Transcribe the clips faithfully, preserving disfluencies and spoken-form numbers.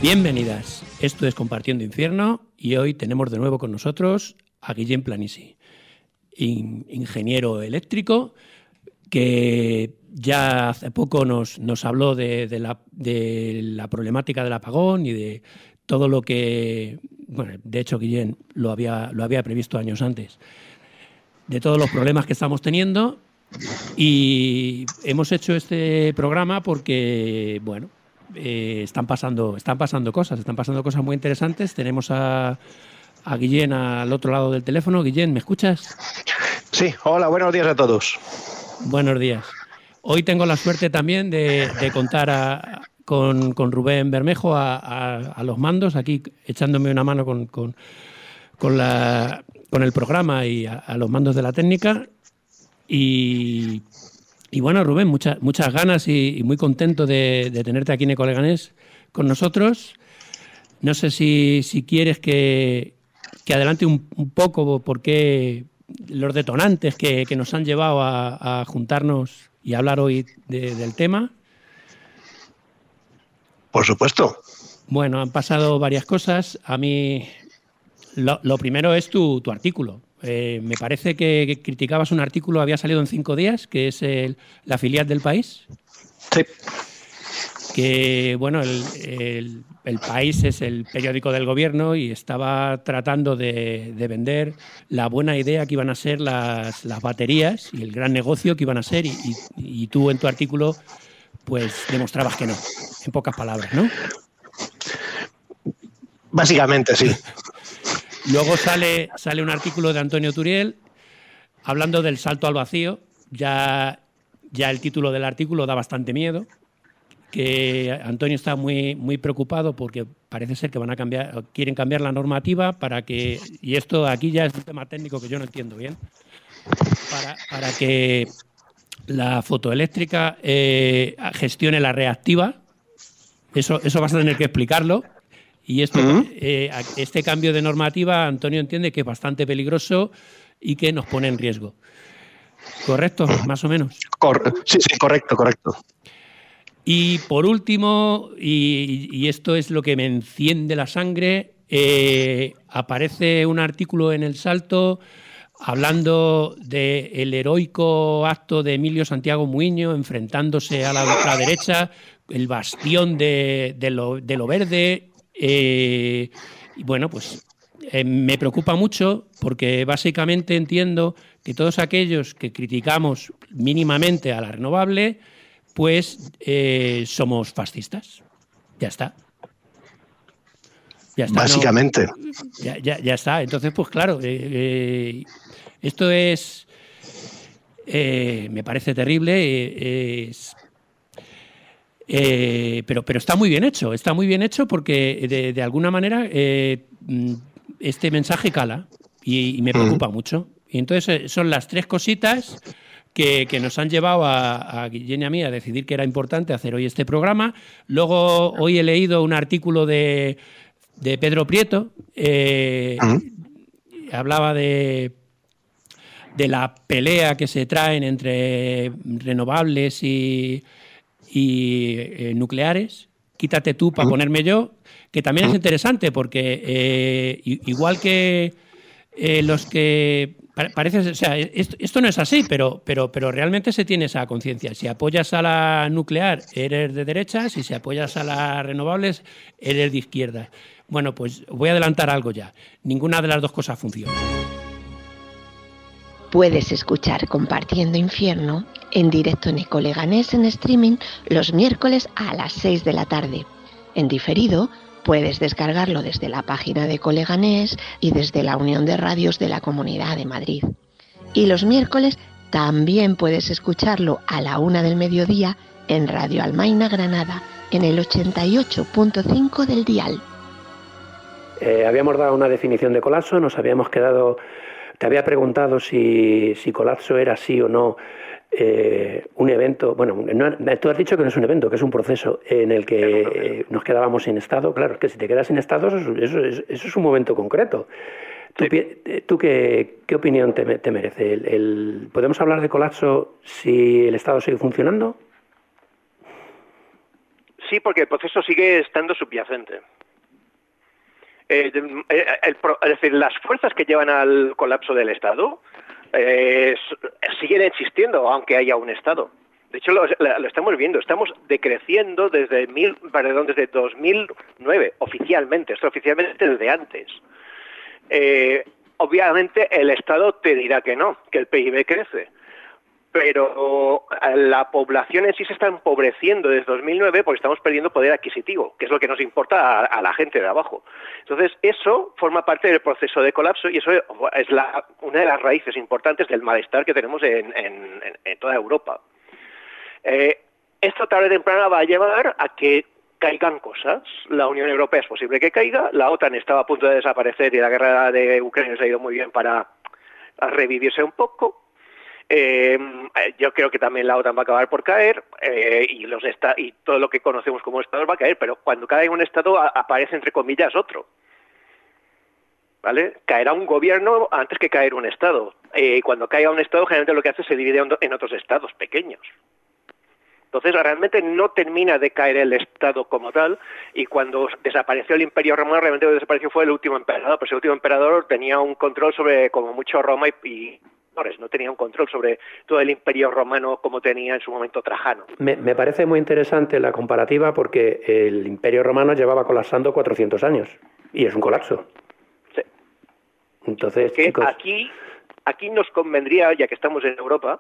Bienvenidas, esto es Compartiendo Infierno y hoy tenemos de nuevo con nosotros a Guillén Planisi, in, ingeniero eléctrico, que ya hace poco nos, nos habló de, de, la, de la problemática del apagón y de todo lo que, bueno, de hecho Guillén lo había, lo había previsto años antes, de todos los problemas que estamos teniendo, y hemos hecho este programa porque, bueno, eh, están pasando, están pasando cosas, están pasando cosas muy interesantes. Tenemos a, a Guillén al otro lado del teléfono. Guillén, ¿me escuchas? Sí, hola, buenos días a todos. Buenos días. Hoy tengo la suerte también de, de contar a, con, con Rubén Bermejo a, a, a los mandos, aquí echándome una mano con, con, con, la, con el programa y a, a los mandos de la técnica. Y, y bueno, Rubén, muchas muchas ganas y, y muy contento de, de tenerte aquí en Ecoleganés con nosotros. No sé si, si quieres que, que adelante un, un poco por qué los detonantes que, que nos han llevado a, a juntarnos y hablar hoy de, del tema. Por supuesto. Bueno, han pasado varias cosas. A mí, lo, lo primero es tu, tu artículo. Eh, me parece que, que criticabas un artículo, había salido en Cinco Días, que es el, la filial del País. Sí. Que, bueno, el, el, el País es el periódico del gobierno y estaba tratando de, de vender la buena idea que iban a ser las, las baterías y el gran negocio que iban a ser, y, y, y tú en tu artículo pues demostrabas que no, en pocas palabras, ¿no? Básicamente, sí. Luego sale, sale un artículo de Antonio Turiel hablando del salto al vacío. Ya, ya el título del artículo da bastante miedo, que Antonio está muy, muy preocupado porque parece ser que van a cambiar, quieren cambiar la normativa para que, y esto aquí ya es un tema técnico que yo no entiendo bien, para, para que la fotoeléctrica eh, gestione la reactiva. Eso, eso vas a tener que explicarlo. Y esto, uh-huh. eh, este cambio de normativa, Antonio entiende que es bastante peligroso y que nos pone en riesgo. ¿Correcto? Más o menos. Cor- sí, sí, correcto, correcto. Y por último, y, y esto es lo que me enciende la sangre, eh, aparece un artículo en El Salto hablando del heroico acto de Emilio Santiago Muiño enfrentándose a la ultraderecha, el bastión de, de, lo, de lo verde. Eh, y bueno, pues eh, me preocupa mucho porque básicamente entiendo que todos aquellos que criticamos mínimamente a la renovable, pues eh, somos fascistas. Ya está. Ya está. Básicamente. No, ya, ya, ya está. Entonces, pues claro, eh, eh, esto es, eh, me parece terrible. Eh, es, Eh, pero, pero está muy bien hecho, está muy bien hecho porque de, de alguna manera eh, este mensaje cala y, y me preocupa mm. mucho. Y entonces son las tres cositas que, que nos han llevado a, a Guillén y a mí a decidir que era importante hacer hoy este programa. Luego hoy he leído un artículo de, de Pedro Prieto, eh, mm. hablaba de, de la pelea que se traen entre renovables y... y eh, nucleares, quítate tú para ponerme yo, que también es interesante porque eh, igual que eh, los que parece, o sea, esto, esto no es así, pero, pero, pero realmente se tiene esa conciencia. Si apoyas a la nuclear, eres de derechas, y si apoyas a las renovables, eres de izquierda. Bueno, pues voy a adelantar algo ya. Ninguna de las dos cosas funciona. Puedes escuchar Compartiendo Infierno en directo en Ecoleganés en streaming los miércoles a las seis de la tarde. En diferido, puedes descargarlo desde la página de Ecoleganés y desde la Unión de Radios de la Comunidad de Madrid. Y los miércoles también puedes escucharlo a la una del mediodía en Radio Almaina Granada, en el ochenta y ocho punto cinco del dial. Eh, habíamos dado una definición de colapso, nos habíamos quedado... Te había preguntado si, si colapso era sí o no eh, un evento. Bueno, no, tú has dicho que no es un evento, que es un proceso en el que eh, nos quedábamos sin estado. Claro, es que si te quedas sin estado, eso, eso, eso, eso es un momento concreto. ¿Tú, sí. ¿tú qué, qué opinión te, te merece? El, el, ¿Podemos hablar de colapso si el estado sigue funcionando? Sí, porque el proceso sigue estando subyacente. Eh, el, el, es decir, las fuerzas que llevan al colapso del Estado eh, siguen existiendo, aunque haya un Estado. De hecho, lo, lo estamos viendo. Estamos decreciendo desde, mil, perdón, desde dos mil nueve, oficialmente. Esto oficialmente desde antes. Eh, obviamente, el Estado te dirá que no, que el P I B crece. Pero la población en sí se está empobreciendo desde dos mil nueve porque estamos perdiendo poder adquisitivo, que es lo que nos importa a, a la gente de abajo. Entonces, eso forma parte del proceso de colapso y eso es la, una de las raíces importantes del malestar que tenemos en, en, en toda Europa. Eh, esto tarde o temprano va a llevar a que caigan cosas. La Unión Europea es posible que caiga, la OTAN estaba a punto de desaparecer y la guerra de Ucrania se ha ido muy bien para revivirse un poco. Eh, yo creo que también la OTAN va a acabar por caer eh, y los esta y todo lo que conocemos como estados va a caer, pero cuando cae un estado a, aparece entre comillas otro, ¿vale? Caerá un gobierno antes que caer un estado. Eh, cuando caiga un estado, generalmente lo que hace es se divide en otros estados pequeños. Entonces realmente no termina de caer el Estado como tal, y cuando desapareció el Imperio Romano, realmente lo que desapareció fue el último emperador, pues el último emperador tenía un control sobre como mucho Roma y, y no tenía un control sobre todo el Imperio Romano como tenía en su momento Trajano. Me, me parece muy interesante la comparativa porque el Imperio Romano llevaba colapsando cuatrocientos años y es un colapso. Sí. Entonces, que chicos... aquí, aquí nos convendría, ya que estamos en Europa,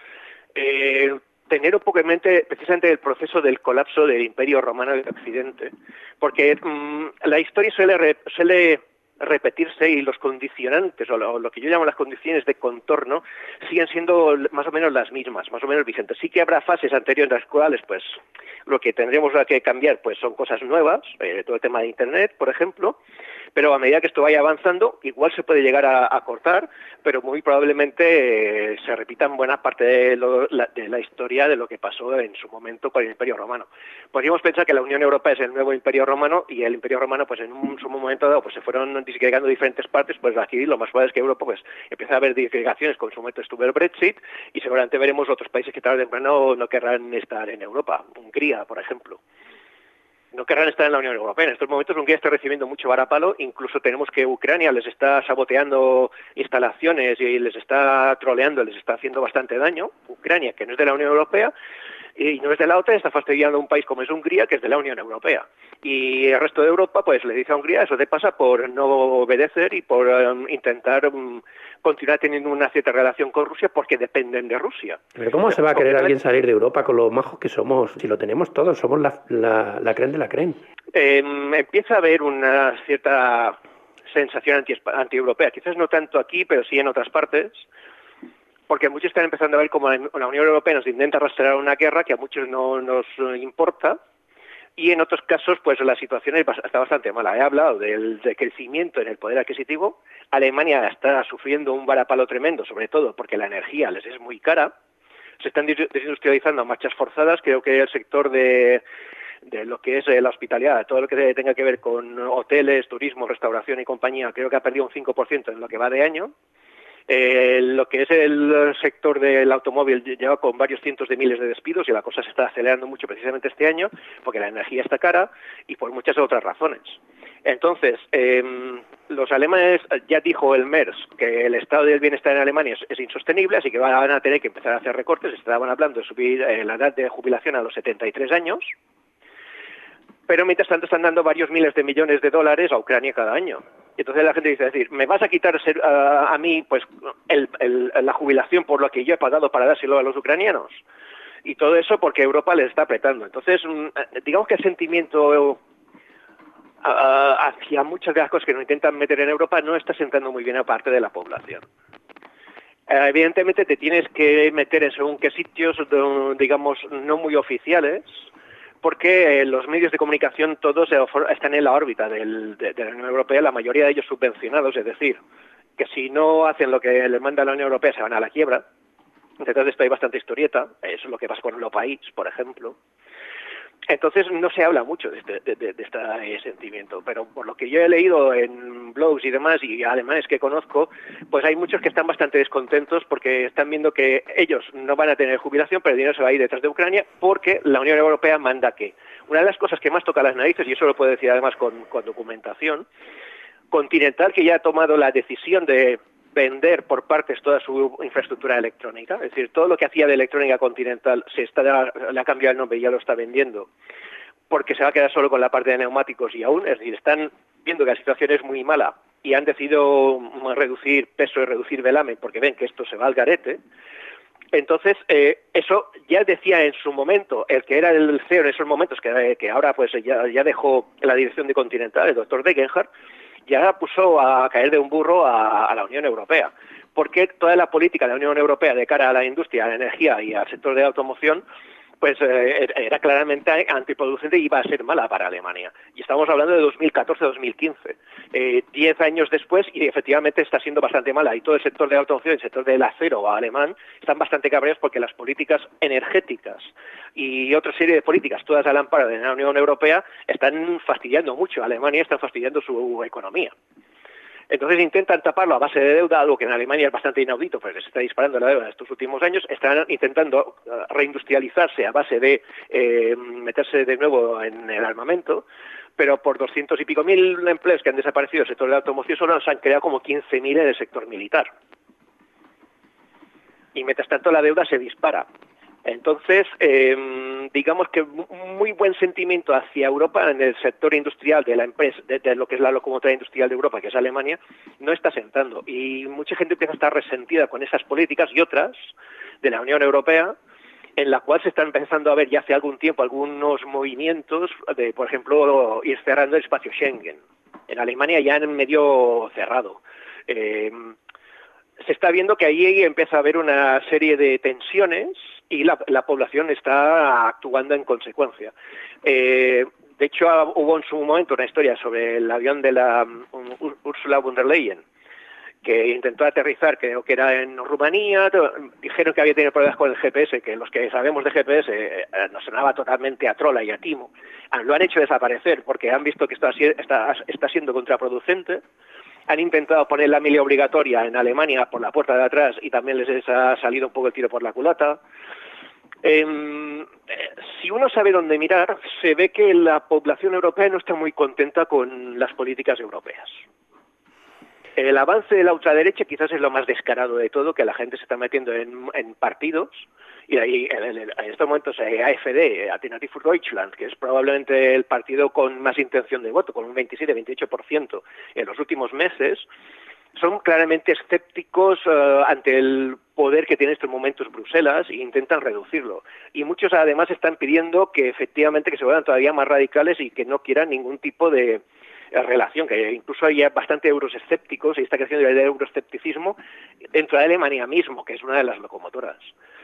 eh, tener un poco en mente precisamente el proceso del colapso del Imperio Romano del Occidente, porque mmm, la historia suele, re, suele repetirse y los condicionantes, o lo, o lo que yo llamo las condiciones de contorno, siguen siendo más o menos las mismas, más o menos vigentes. Sí que habrá fases anteriores en las cuales, pues, lo que tendremos que cambiar, pues, son cosas nuevas, eh, todo el tema de Internet, por ejemplo, pero a medida que esto vaya avanzando, igual se puede llegar a, a cortar, pero muy probablemente eh, se repita en buena parte de, lo, la, de la historia de lo que pasó en su momento con el Imperio Romano. Podríamos pensar que la Unión Europea es el nuevo Imperio Romano y el Imperio Romano, pues, en un, un momento dado, pues, se fueron disgregando diferentes partes, pues aquí lo más probable es que Europa, pues, empiece a haber disgregaciones, con su momento estuvo el Brexit, y seguramente veremos otros países que tarde o temprano no querrán estar en Europa, Hungría, por ejemplo. No querrán estar en la Unión Europea. En estos momentos Hungría está recibiendo mucho varapalo, incluso tenemos que Ucrania les está saboteando instalaciones y les está troleando, les está haciendo bastante daño. Ucrania, que no es de la Unión Europea y no es de la OTAN, está fastidiando a un país como es Hungría, que es de la Unión Europea. Y el resto de Europa, pues, le dice a Hungría, eso te pasa por no obedecer y por um, intentar um, continuar teniendo una cierta relación con Rusia porque dependen de Rusia. Pero ¿cómo se va a querer alguien salir de Europa con lo majos que somos? Si lo tenemos todos, somos la, la, la creen de la creen. Eh, empieza a haber una cierta sensación anti, anti-europea, quizás no tanto aquí, pero sí en otras partes, porque muchos están empezando a ver cómo la Unión Europea nos intenta rastrear una guerra que a muchos no nos importa, y en otros casos, pues la situación está bastante mala. He hablado del decrecimiento en el poder adquisitivo. Alemania está sufriendo un varapalo tremendo, sobre todo porque la energía les es muy cara. Se están desindustrializando a marchas forzadas. Creo que el sector de, de lo que es la hospitalidad, todo lo que tenga que ver con hoteles, turismo, restauración y compañía, creo que ha perdido un cinco por ciento en lo que va de año. Eh, lo que es el sector del automóvil lleva con varios cientos de miles de despidos y la cosa se está acelerando mucho precisamente este año porque la energía está cara y por muchas otras razones. Entonces, eh, los alemanes, ya dijo el MERS que el estado del bienestar en Alemania es, es insostenible, así que van a tener que empezar a hacer recortes. Estaban hablando de subir eh, la edad de jubilación a los setenta y tres años, pero mientras tanto están dando varios miles de millones de dólares a Ucrania cada año. Entonces la gente dice, es decir, ¿me vas a quitar ser, uh, a mí pues el, el, la jubilación por lo que yo he pagado para dárselo a los ucranianos? Y todo eso porque Europa les está apretando. Entonces, digamos que el sentimiento uh, hacia muchas de las cosas que nos intentan meter en Europa no está sentando muy bien a parte de la población. Uh, evidentemente te tienes que meter en según qué sitios, digamos, no muy oficiales, porque los medios de comunicación todos están en la órbita del, de, de la Unión Europea, la mayoría de ellos subvencionados, es decir, que si no hacen lo que les manda la Unión Europea se van a la quiebra. Entonces esto hay bastante historieta, eso es lo que pasa con el país, por ejemplo. Entonces no se habla mucho de este, de, de, de este sentimiento, pero por lo que yo he leído en blogs y demás, y alemanes que conozco, pues hay muchos que están bastante descontentos porque están viendo que ellos no van a tener jubilación, pero el dinero se va a ir detrás de Ucrania porque la Unión Europea manda que. Una de las cosas que más toca las narices, y eso lo puedo decir además con, con documentación, Continental, que ya ha tomado la decisión de vender por partes toda su infraestructura electrónica, es decir, todo lo que hacía de electrónica Continental se está, le ha cambiado el nombre y ya lo está vendiendo, porque se va a quedar solo con la parte de neumáticos y aún, es decir, están viendo que la situación es muy mala y han decidido reducir peso y reducir velamen porque ven que esto se va al garete. Entonces, eh, eso ya decía en su momento, el que era el C E O en esos momentos, que, que ahora pues ya, ya dejó la dirección de Continental, el doctor Degenhardt, ya puso a caer de un burro a, a la Unión Europea, porque toda la política de la Unión Europea de cara a la industria, a la energía y al sector de la automoción, pues eh, era claramente antiproducente y iba a ser mala para Alemania. Y estamos hablando de dos mil catorce a dos mil quince, eh, diez años después, y efectivamente está siendo bastante mala. Y todo el sector de la automoción, el sector del acero alemán, están bastante cabreados porque las políticas energéticas y otra serie de políticas, todas al amparo de la Unión Europea, están fastidiando mucho a Alemania, están fastidiando su economía. Entonces intentan taparlo a base de deuda, algo que en Alemania es bastante inaudito, porque se está disparando la deuda en estos últimos años. Están intentando reindustrializarse a base de eh, meterse de nuevo en el armamento, pero por doscientos y pico mil empleos que han desaparecido del sector de la automoción, solo se han creado como quince mil en el sector militar. Y mientras tanto la deuda se dispara. Entonces, eh, digamos que muy buen sentimiento hacia Europa en el sector industrial de la empresa, de, de lo que es la locomotora industrial de Europa, que es Alemania, no está sentando. Y mucha gente empieza a estar resentida con esas políticas y otras de la Unión Europea, en la cual se están empezando a ver ya hace algún tiempo algunos movimientos de, por ejemplo, ir cerrando el espacio Schengen. En Alemania ya han medio cerrado. Eh, se está viendo que ahí empieza a haber una serie de tensiones y la, la población está actuando en consecuencia. Eh, de hecho, hubo en su momento una historia sobre el avión de la um, Ursula von der Leyen, que intentó aterrizar, creo que era en Rumanía, dijeron que había tenido problemas con el G P S, que los que sabemos de G P S eh, nos sonaba totalmente a trola y a timo. Lo han hecho desaparecer porque han visto que esto está, está siendo contraproducente. Han intentado poner la mili obligatoria en Alemania por la puerta de atrás y también les ha salido un poco el tiro por la culata. Eh, si uno sabe dónde mirar, se ve que la población europea no está muy contenta con las políticas europeas. El avance de la ultraderecha quizás es lo más descarado de todo, que la gente se está metiendo en, en partidos, y ahí en, en, en estos momentos eh, A F D, Alternative für Deutschland, que es probablemente el partido con más intención de voto, con un veintisiete a veintiocho por ciento en los últimos meses, son claramente escépticos uh, ante el poder que tiene en estos momentos Bruselas e intentan reducirlo. Y muchos además están pidiendo que efectivamente que se vuelvan todavía más radicales y que no quieran ningún tipo de relación, que incluso hay bastante eurosescépticos y está creciendo el euroescepticismo dentro de Alemania mismo, que es una de las locomotoras.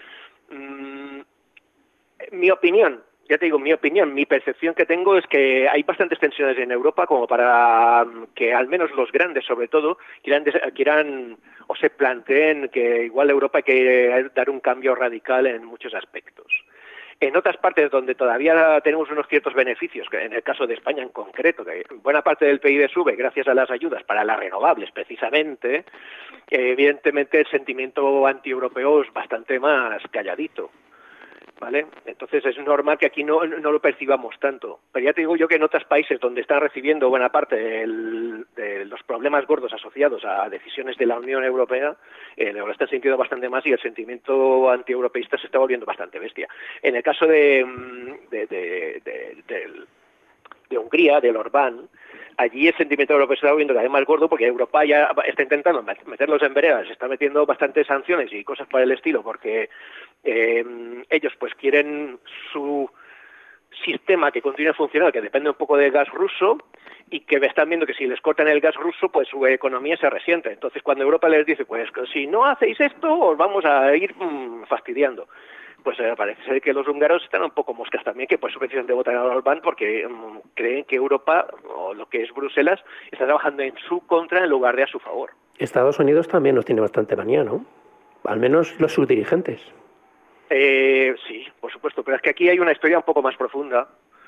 Mm, mi opinión, ya te digo, mi opinión, mi percepción que tengo es que hay bastantes tensiones en Europa como para que al menos los grandes, sobre todo, quieran, quieran o se planteen que igual Europa hay que dar un cambio radical en muchos aspectos. En otras partes donde todavía tenemos unos ciertos beneficios, que en el caso de España en concreto, que buena parte del P I B sube gracias a las ayudas para las renovables precisamente, eh, evidentemente el sentimiento antieuropeo es bastante más calladito, ¿vale? Entonces es normal que aquí no, no lo percibamos tanto. Pero ya te digo yo que en otros países donde están recibiendo buena parte del, de los problemas gordos asociados a decisiones de la Unión Europea, eh, lo están sintiendo bastante más y el sentimiento antieuropeísta se está volviendo bastante bestia. En el caso de, de, de, de, de, de Hungría, del Orbán, allí el sentimiento europeo se está volviendo cada vez más gordo porque Europa ya está intentando meterlos en veredas, se está metiendo bastantes sanciones y cosas por el estilo porque eh, ellos pues quieren su sistema que continúe funcionando, que depende un poco del gas ruso y que están viendo que si les cortan el gas ruso pues su economía se resiente. Entonces cuando Europa les dice pues si no hacéis esto os vamos a ir mmm, fastidiando. Pues eh, parece ser que los húngaros están un poco moscas también, que por eso precisamente votan a Orbán porque um, creen que Europa, o lo que es Bruselas, está trabajando en su contra en lugar de a su favor. Estados Unidos también nos tiene bastante manía, ¿no? Al menos los sus dirigentes. Eh, sí, por supuesto, pero es que aquí hay una historia un poco más profunda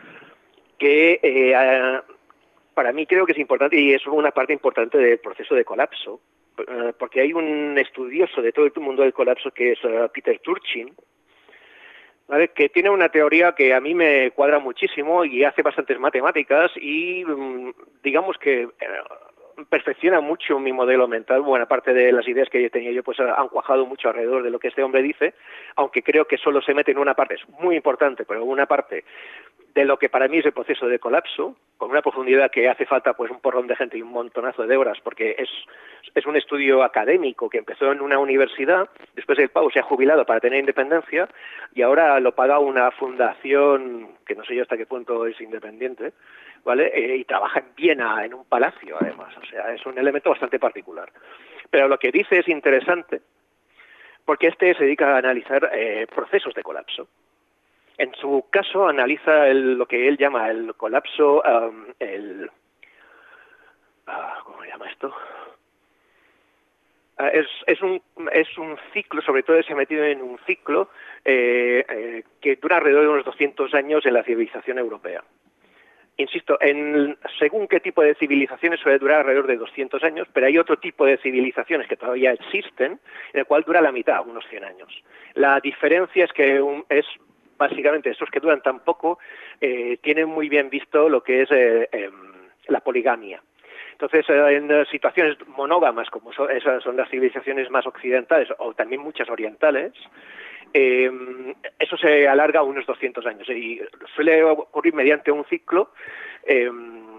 que eh, para mí creo que es importante y es una parte importante del proceso de colapso, eh, porque hay un estudioso de todo el mundo del colapso que es uh, Peter Turchin, ¿vale? Que tiene una teoría que a mí me cuadra muchísimo y hace bastantes matemáticas y digamos que perfecciona mucho mi modelo mental. Buena parte de las ideas que tenía yo pues han cuajado mucho alrededor de lo que este hombre dice, aunque creo que solo se mete en una parte, es muy importante, pero en una parte de lo que para mí es el proceso de colapso, con una profundidad que hace falta pues un porrón de gente y un montonazo de horas, porque es, es un estudio académico que empezó en una universidad, después el pavo se ha jubilado para tener independencia y ahora lo paga una fundación que no sé yo hasta qué punto es independiente, ¿vale? Eh, y trabaja en Viena, en un palacio además, o sea, es un elemento bastante particular. Pero lo que dice es interesante, porque este se dedica a analizar eh, procesos de colapso. En su caso analiza el, lo que él llama el colapso, um, el... Uh, ¿cómo se llama esto? Uh, es, es, un, es un ciclo, sobre todo se ha metido en un ciclo eh, eh, que dura alrededor de unos doscientos años en la civilización europea. Insisto, en, según qué tipo de civilizaciones suele durar alrededor de doscientos años, pero hay otro tipo de civilizaciones que todavía existen, en el cual dura la mitad, unos cien años. La diferencia es que un, es básicamente esos que duran tan poco eh, tienen muy bien visto lo que es eh, eh, la poligamia. Entonces, eh, en situaciones monógamas, como son, esas son las civilizaciones más occidentales, o también muchas orientales, eh, eso se alarga a unos doscientos años y suele ocurrir mediante un ciclo eh,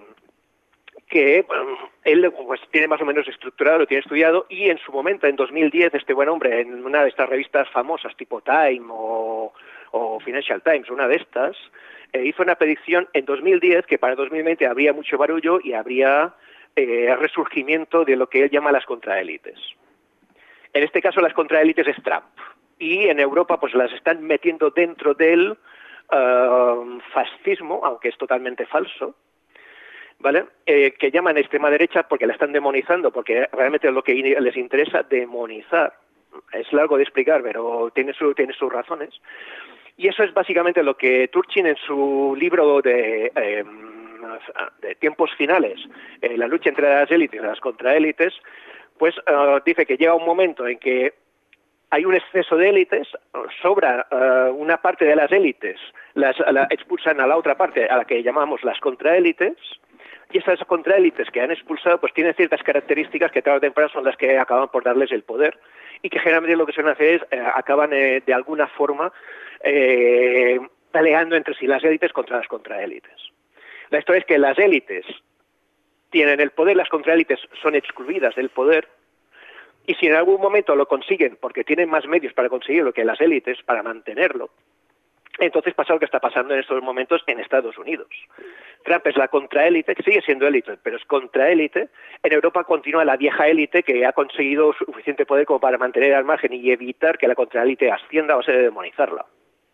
que bueno, él pues, tiene más o menos estructurado, lo tiene estudiado, y en su momento, en dos mil diez, este buen hombre, en una de estas revistas famosas tipo Time o, o Financial Times, una de estas, eh, hizo una predicción en dos mil diez que para dos mil veinte habría mucho barullo y habría eh, resurgimiento de lo que él llama las contraélites. En este caso las contraélites es Trump, y en Europa pues las están metiendo dentro del uh, fascismo, aunque es totalmente falso, ¿vale? Eh, que llaman extrema derecha porque la están demonizando, porque realmente es lo que les interesa, demonizar. Es largo de explicar, pero tiene, su, tiene sus razones. Y eso es básicamente lo que Turchin en su libro de, eh, de tiempos finales, eh, la lucha entre las élites y las contraélites, pues uh, dice que llega un momento en que hay un exceso de élites, sobra uh, una parte de las élites, las la expulsan a la otra parte, a la que llamamos las contraélites, y esas contraélites que han expulsado pues tienen ciertas características que tarde o temprano son las que acaban por darles el poder, y que generalmente lo que suelen hacer es eh, acaban eh, de alguna forma eh, peleando entre sí las élites contra las contraélites. La historia es que las élites tienen el poder, las contraélites son excluidas del poder, y si en algún momento lo consiguen, porque tienen más medios para conseguirlo que las élites, para mantenerlo, entonces pasa lo que está pasando en estos momentos en Estados Unidos. Trump es la contraélite, que sigue siendo élite, pero es contraélite. En Europa continúa la vieja élite que ha conseguido suficiente poder como para mantener al margen y evitar que la contraélite ascienda o se de demonizarla.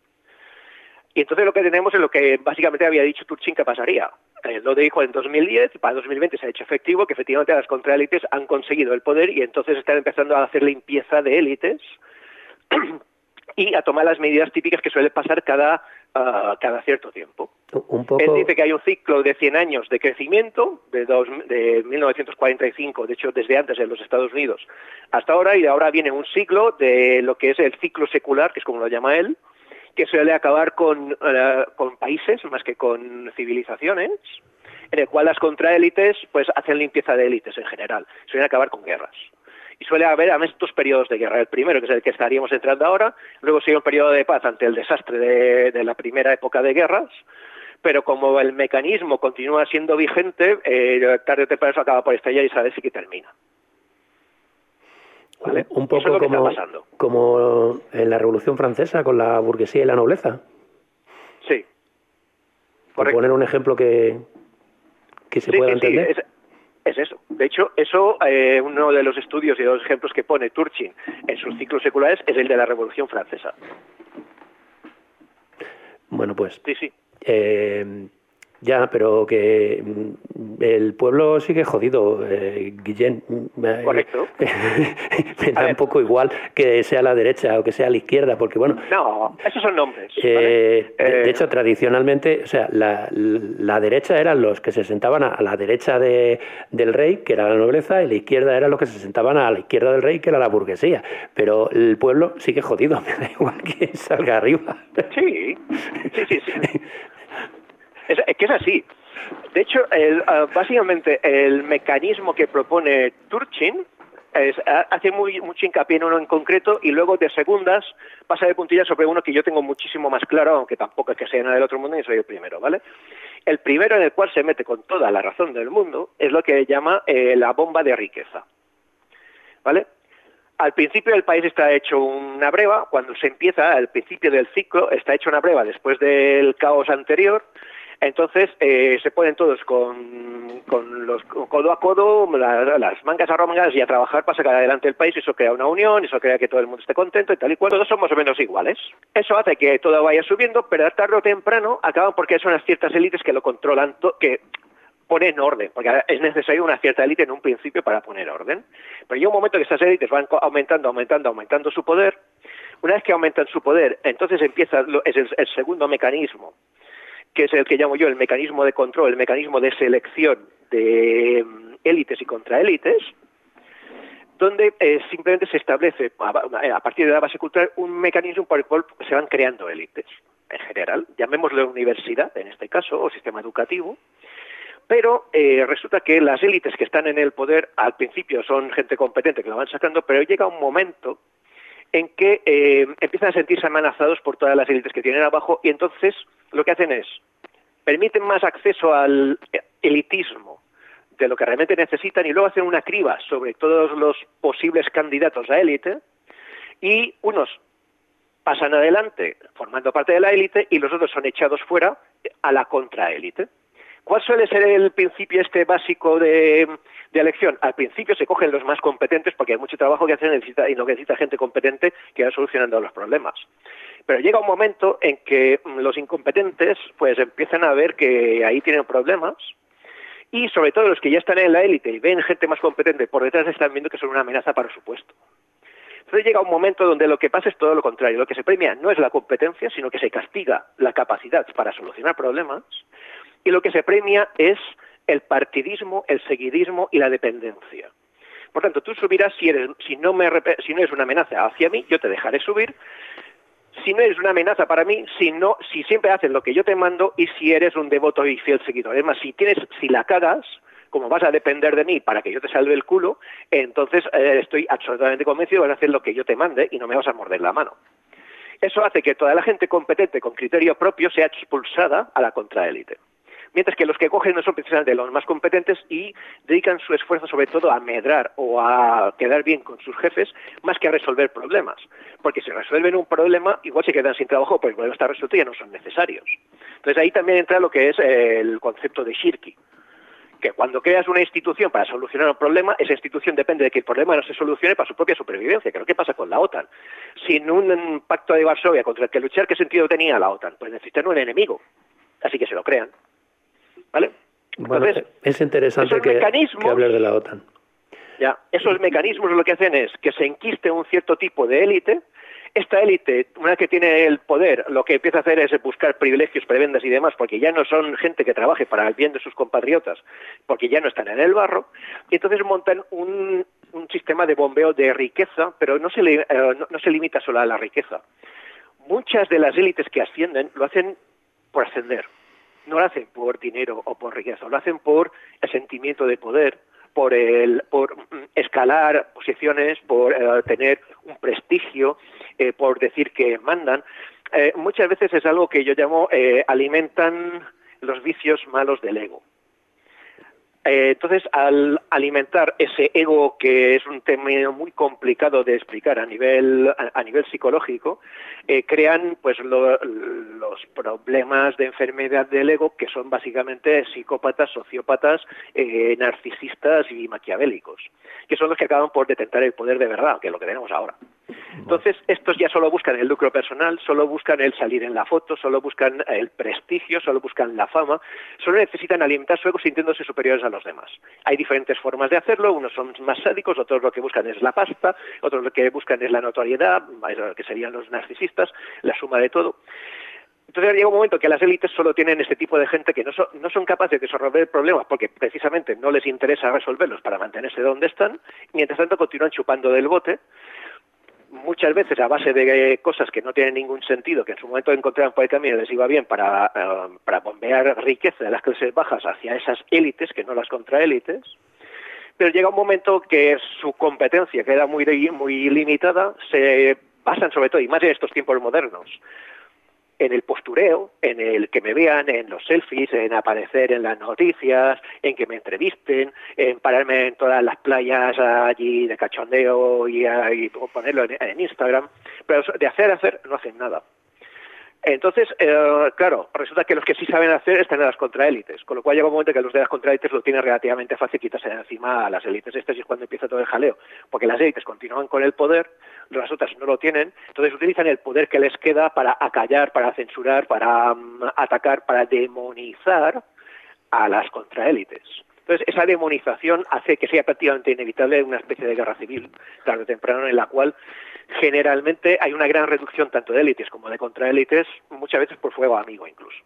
Y entonces lo que tenemos es lo que básicamente había dicho Turchin que pasaría. Eh, lo dijo en dos mil diez, para dos mil veinte se ha hecho efectivo, que efectivamente las contraélites han conseguido el poder y entonces están empezando a hacer limpieza de élites y a tomar las medidas típicas que suele pasar cada, uh, cada cierto tiempo. Un poco... Él dice que hay un ciclo de cien años de crecimiento, de, dos, de mil novecientos cuarenta y cinco, de hecho desde antes en los Estados Unidos, hasta ahora, y de ahora viene un ciclo de lo que es el ciclo secular, que es como lo llama él, que suele acabar con, uh, con países más que con civilizaciones, en el cual las contraélites pues hacen limpieza de élites en general, suelen acabar con guerras. Y suele haber además estos periodos de guerra. El primero, que es el que estaríamos entrando ahora, luego sigue un periodo de paz ante el desastre de, de la primera época de guerras, pero como el mecanismo continúa siendo vigente, eh, tarde o temprano eso acaba por estallar y sabe si que termina. ¿Vale? Un poco eso es lo que como, está pasando. Como en la Revolución Francesa con la burguesía y la nobleza. Sí. Por Correcto. poner un ejemplo que, que se sí, pueda sí, entender. Sí, es, es eso. De hecho, eso eh, uno de los estudios y de los ejemplos que pone Turchin en sus ciclos seculares es el de la Revolución Francesa. Bueno, pues... Sí, sí. Eh, ya, pero que el pueblo sigue jodido, eh, Guillén. Correcto. Me da un poco igual que sea la derecha o que sea la izquierda, porque bueno... No, esos son nombres. Eh, ¿vale? de, eh, de hecho, tradicionalmente, o sea, la, la derecha eran los que se sentaban a, a la derecha de, del rey, que era la nobleza, y la izquierda eran los que se sentaban a la izquierda del rey, que era la burguesía. Pero el pueblo sigue jodido, me da igual que salga arriba. Sí, sí, sí, sí. Es, es que es así. De hecho, el, uh, básicamente el mecanismo que propone Turchin es, hace muy, mucho hincapié en uno en concreto y luego de segundas pasa de puntillas sobre uno que yo tengo muchísimo más claro, aunque tampoco es que sea nada del otro mundo y soy el primero, ¿vale? El primero en el cual se mete con toda la razón del mundo es lo que llama eh, la bomba de riqueza, ¿vale? Al principio el país está hecho una breva, cuando se empieza, al principio del ciclo, está hecho una breva después del caos anterior, entonces eh, se ponen todos con, con los codo a codo, la, las mangas a mangas y a trabajar para sacar adelante el país, y eso crea una unión, eso crea que todo el mundo esté contento y tal y cual, todos son más o menos iguales. Eso hace que todo vaya subiendo, pero tarde o temprano acaban porque son unas ciertas élites que lo controlan, to- que ponen orden, porque es necesario una cierta élite en un principio para poner orden. Pero llega un momento que estas élites van aumentando, aumentando, aumentando su poder. Una vez que aumentan su poder, entonces empieza lo, es el, el segundo mecanismo, que es el que llamo yo el mecanismo de control, el mecanismo de selección de élites y contraélites, donde eh, simplemente se establece, a, a partir de la base cultural, un mecanismo por el cual se van creando élites, en general, llamémoslo universidad, en este caso, o sistema educativo, pero eh, resulta que las élites que están en el poder, al principio son gente competente que lo van sacando, pero llega un momento en que eh, empiezan a sentirse amenazados por todas las élites que tienen abajo, y entonces lo que hacen es, permiten más acceso al elitismo de lo que realmente necesitan, y luego hacen una criba sobre todos los posibles candidatos a élite, y unos pasan adelante formando parte de la élite, y los otros son echados fuera a la contraélite. ¿Cuál suele ser el principio este básico de, de elección? Al principio se cogen los más competentes porque hay mucho trabajo que hacer necesita, y no necesita gente competente que va solucionando los problemas. Pero llega un momento en que los incompetentes pues empiezan a ver que ahí tienen problemas, y sobre todo los que ya están en la élite y ven gente más competente por detrás están viendo que son una amenaza para su puesto. Entonces llega un momento donde lo que pasa es todo lo contrario. Lo que se premia no es la competencia, sino que se castiga la capacidad para solucionar problemas, y lo que se premia es el partidismo, el seguidismo y la dependencia. Por tanto, tú subirás si eres, si no me, si no eres una amenaza hacia mí, yo te dejaré subir. Si no eres una amenaza para mí, si no, si siempre haces lo que yo te mando, y si eres un devoto y fiel seguidor. Es más, si tienes, si la cagas, como vas a depender de mí para que yo te salve el culo, entonces eh, estoy absolutamente convencido de hacer lo que yo te mande y no me vas a morder la mano. Eso hace que toda la gente competente con criterio propio sea expulsada a la contraélite. Mientras que los que cogen no son precisamente los más competentes y dedican su esfuerzo sobre todo a medrar o a quedar bien con sus jefes más que a resolver problemas. Porque si resuelven un problema, igual se quedan sin trabajo porque el problema está resuelto y ya no son necesarios. Entonces ahí también entra lo que es el concepto de shirki, que cuando creas una institución para solucionar un problema, esa institución depende de que el problema no se solucione para su propia supervivencia, que es lo que pasa con la OTAN. Sin un pacto de Varsovia contra el que luchar, ¿qué sentido tenía la OTAN? Pues necesitan un enemigo, así que se lo crean. ¿Vale? Bueno, entonces, es interesante que, que hables de la OTAN. Ya, esos mecanismos lo que hacen es que se enquiste un cierto tipo de élite. Esta élite, una vez que tiene el poder, lo que empieza a hacer es buscar privilegios, prebendas y demás, porque ya no son gente que trabaje para el bien de sus compatriotas, porque ya no están en el barro, y entonces montan un, un sistema de bombeo de riqueza, pero no se, le, eh, no, no se limita solo a la riqueza. Muchas de las élites que ascienden lo hacen por ascender. No lo hacen por dinero o por riqueza, lo hacen por el sentimiento de poder, por el por escalar posiciones, por eh, tener un prestigio, eh, por decir que mandan. Eh, muchas veces es algo que yo llamo eh, alimentan los vicios malos del ego. Eh, entonces, al alimentar ese ego, que es un tema muy complicado de explicar a nivel a, a nivel psicológico, eh, crean pues lo, los problemas de enfermedad del ego, que son básicamente psicópatas, sociópatas, eh, narcisistas y maquiavélicos, que son los que acaban por detentar el poder de verdad, que es lo que tenemos ahora. Entonces, estos ya solo buscan el lucro personal, solo buscan el salir en la foto, solo buscan el prestigio, solo buscan la fama, solo necesitan alimentar su ego sintiéndose superiores a los demás. Hay diferentes formas de hacerlo, unos son más sádicos, otros lo que buscan es la pasta, otros lo que buscan es la notoriedad, que serían los narcisistas, la suma de todo. Entonces llega un momento que las élites solo tienen este tipo de gente que no, so, no son capaces de resolver problemas porque precisamente no les interesa resolverlos para mantenerse donde están, mientras tanto continúan chupando del bote. muchas veces a base de cosas que no tienen ningún sentido, que en su momento encontraron por el camino y les iba bien para, uh, para bombear riqueza de las clases bajas hacia esas élites, que no las contraélites, pero llega un momento que su competencia queda muy, muy limitada, se basan sobre todo, y más en estos tiempos modernos, en el postureo, en el que me vean, en los selfies, en aparecer en las noticias, en que me entrevisten, en pararme en todas las playas allí de cachondeo y, y ponerlo en, en Instagram, pero de hacer, hacer, no hacen nada. Entonces, eh, claro, resulta que los que sí saben hacer están en las contraélites, con lo cual llega un momento que los de las contraélites lo tienen relativamente fácil quitarse de encima a las élites estas y es cuando empieza todo el jaleo, porque las élites continúan con el poder, las otras no lo tienen, entonces utilizan el poder que les queda para acallar, para censurar, para um, atacar, para demonizar a las contraélites. Entonces, esa demonización hace que sea prácticamente inevitable una especie de guerra civil, tarde o temprano, en la cual generalmente hay una gran reducción tanto de élites como de contraélites, muchas veces por fuego amigo incluso.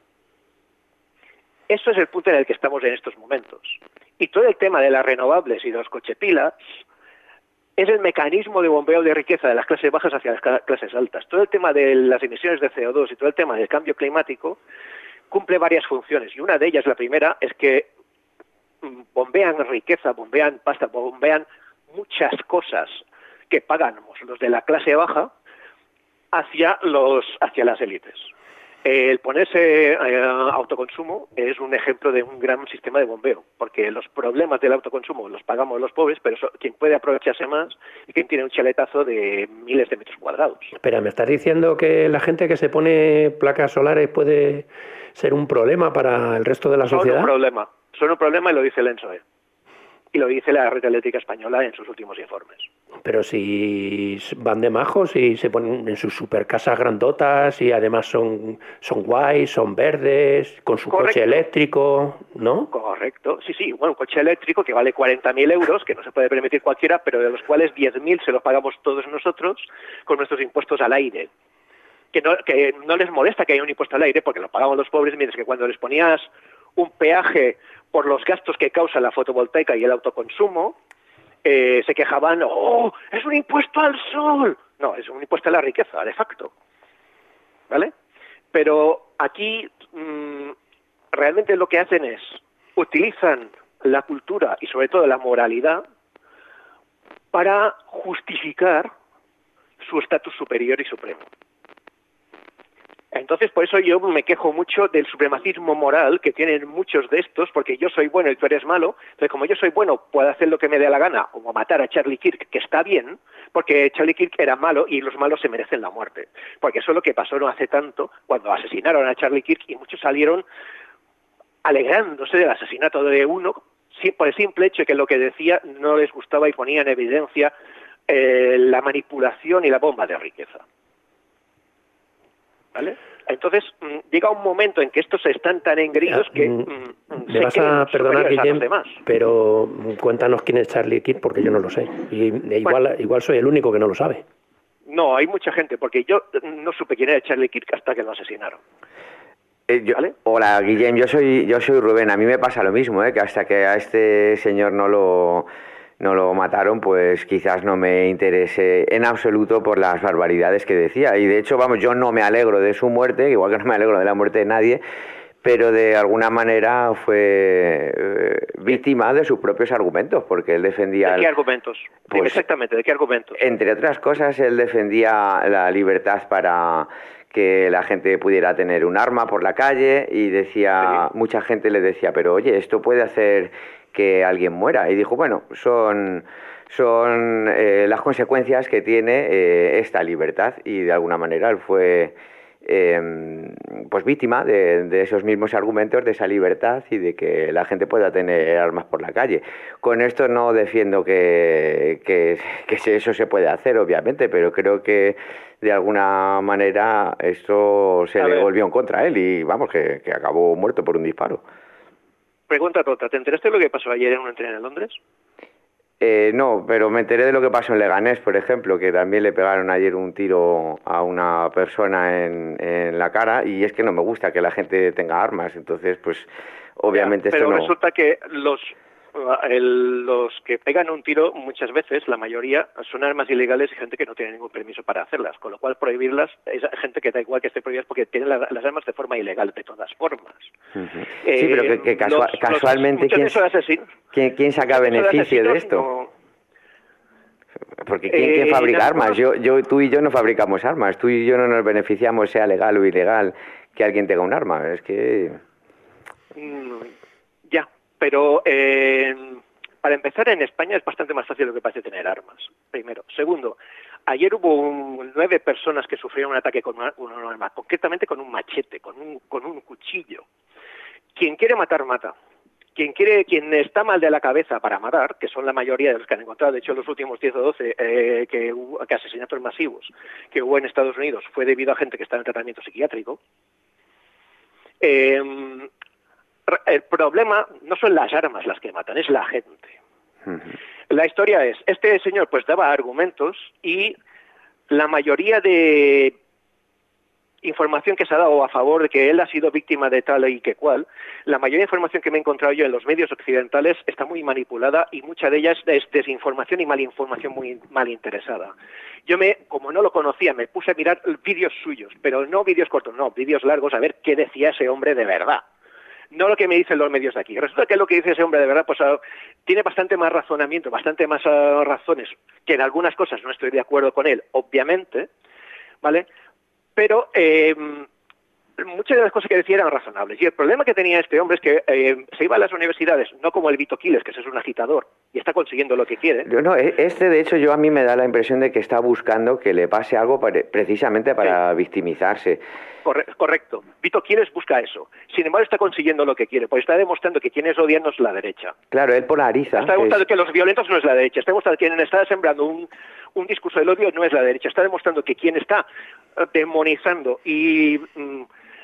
Eso es el punto en el que estamos en estos momentos. Y todo el tema de las renovables y de los cochepilas es el mecanismo de bombeo de riqueza de las clases bajas hacia las clases altas. Todo el tema de las emisiones de C O dos y todo el tema del cambio climático cumple varias funciones. Y una de ellas, la primera, es que bombean riqueza, bombean pasta, bombean muchas cosas que pagamos los de la clase baja hacia los hacia las élites. El ponerse eh, autoconsumo es un ejemplo de un gran sistema de bombeo, porque los problemas del autoconsumo los pagamos los pobres, pero eso, quien puede aprovecharse más y quien tiene un chaletazo de miles de metros cuadrados. Espera, ¿me estás diciendo que la gente que se pone placas solares puede ser un problema para el resto de la sociedad? Son un problema, son un problema y lo dice el ENSOE. Y lo dice la Red Eléctrica Española en sus últimos informes. Pero si van de majos y se ponen en sus supercasas grandotas y además son, son guays, son verdes, con su Correcto. Coche eléctrico, ¿no? Correcto, sí, sí, bueno, un coche eléctrico que vale cuarenta mil euros, que no se puede permitir cualquiera, pero de los cuales diez mil se los pagamos todos nosotros con nuestros impuestos al aire. Que no, que no les molesta que haya un impuesto al aire porque lo pagamos los pobres, mientras que cuando les ponías un peaje por los gastos que causa la fotovoltaica y el autoconsumo, eh, se quejaban, ¡oh, es un impuesto al sol! No, es un impuesto a la riqueza, de facto. ¿Vale? Pero aquí mmm, realmente lo que hacen es, utilizan la cultura y sobre todo la moralidad para justificar su estatus superior y supremo. Entonces, por eso yo me quejo mucho del supremacismo moral que tienen muchos de estos, porque yo soy bueno y tú eres malo. Entonces, como yo soy bueno, puedo hacer lo que me dé la gana, como matar a Charlie Kirk, que está bien, porque Charlie Kirk era malo y los malos se merecen la muerte. Porque eso es lo que pasó no hace tanto, cuando asesinaron a Charlie Kirk y muchos salieron alegrándose del asesinato de uno, por el simple hecho de que lo que decía no les gustaba y ponía en evidencia eh, la manipulación y la bomba de riqueza. ¿Vale? Entonces, mmm, llega un momento en que estos están tan engreídos que mmm, me vas a perdonar, Guillem, pero cuéntanos quién es Charlie Kirk, porque yo no lo sé. Y e igual, bueno, igual soy el único que no lo sabe. No, hay mucha gente, porque yo no supe quién era Charlie Kirk hasta que lo asesinaron. Eh, yo, ¿Vale? Hola, Guillem, yo soy, yo soy Rubén. A mí me pasa lo mismo, ¿eh? Que hasta que a este señor no lo... no lo mataron, pues quizás no me interese en absoluto por las barbaridades que decía. Y de hecho, vamos, yo no me alegro de su muerte, igual que no me alegro de la muerte de nadie, pero de alguna manera fue eh, víctima de sus propios argumentos, porque él defendía... ¿De qué argumentos? Pues, Dime exactamente, ¿de qué argumentos? Entre otras cosas, él defendía la libertad para que la gente pudiera tener un arma por la calle y decía, sí. Mucha gente le decía, pero oye, esto puede hacer que alguien muera. Y dijo, bueno, son, son eh, las consecuencias que tiene eh, esta libertad. Y de alguna manera él fue eh, pues víctima de, de esos mismos argumentos, de esa libertad y de que la gente pueda tener armas por la calle. Con esto no defiendo que, que, que eso se puede hacer, obviamente, pero creo que de alguna manera esto se a le ver. volvió en contra a él y vamos, que, que acabó muerto por un disparo. Pregunta tonta, ¿te enteraste de lo que pasó ayer en un tren en Londres? Eh, no, pero me enteré de lo que pasó en Leganés, por ejemplo, que también le pegaron ayer un tiro a una persona en, en la cara, y es que no me gusta que la gente tenga armas, entonces, pues, obviamente... Ya, pero esto no... resulta que los el, los que pegan un tiro muchas veces, la mayoría, son armas ilegales y gente que no tiene ningún permiso para hacerlas, con lo cual prohibirlas es gente que da igual que esté prohibidas porque tienen la, las armas de forma ilegal, de todas formas. Uh-huh. Eh, sí, pero que, que casua- los, casualmente, los, ¿quién, ¿quién, ¿quién saca beneficio de, de esto? No, porque ¿quién, ¿quién fabrica eh, armas? Yo, yo, tú y yo no fabricamos armas, tú y yo no nos beneficiamos, sea legal o ilegal, que alguien tenga un arma, es que... Mm, ya, pero eh, para empezar en España es bastante más fácil lo que parece tener armas, primero. Segundo, ayer hubo un, nueve personas que sufrieron un ataque con una, una arma, concretamente con un machete, con un, con un cuchillo. Quien quiere matar, mata. Quien quiere, quien está mal de la cabeza para matar, que son la mayoría de los que han encontrado, de hecho los últimos diez o doce eh, que, que asesinatos masivos que hubo en Estados Unidos fue debido a gente que está en tratamiento psiquiátrico. Eh, el problema no son las armas las que matan, es la gente. Uh-huh. La historia es, este señor pues daba argumentos y la mayoría de información que se ha dado a favor de que él ha sido víctima de tal y que cual, la mayoría de información que me he encontrado yo en los medios occidentales está muy manipulada y mucha de ellas es desinformación y malinformación muy malinteresada. Yo me, como no lo conocía, me puse a mirar vídeos suyos, pero no vídeos cortos, no, vídeos largos, a ver qué decía ese hombre de verdad. No lo que me dicen los medios de aquí. Resulta que lo que dice ese hombre de verdad, pues uh, tiene bastante más razonamiento, bastante más uh, razones, que en algunas cosas no estoy de acuerdo con él, obviamente, ¿vale? Pero eh, muchas de las cosas que decía eran razonables. Y el problema que tenía este hombre es que eh, se iba a las universidades, no como el Vito Quiles, que es un agitador, y está consiguiendo lo que quiere. No, este de hecho yo a mí me da la impresión de que está buscando que le pase algo para, precisamente para sí. victimizarse. Correcto. Vito Quiles busca eso. Sin embargo, está consiguiendo lo que quiere, pues está demostrando que quienes odian no es la derecha. Claro, él polariza. Está demostrando es... que los violentos no es la derecha. Está demostrando que quien está sembrando un, un discurso del odio no es la derecha. Está demostrando que quien está demonizando y... Mm,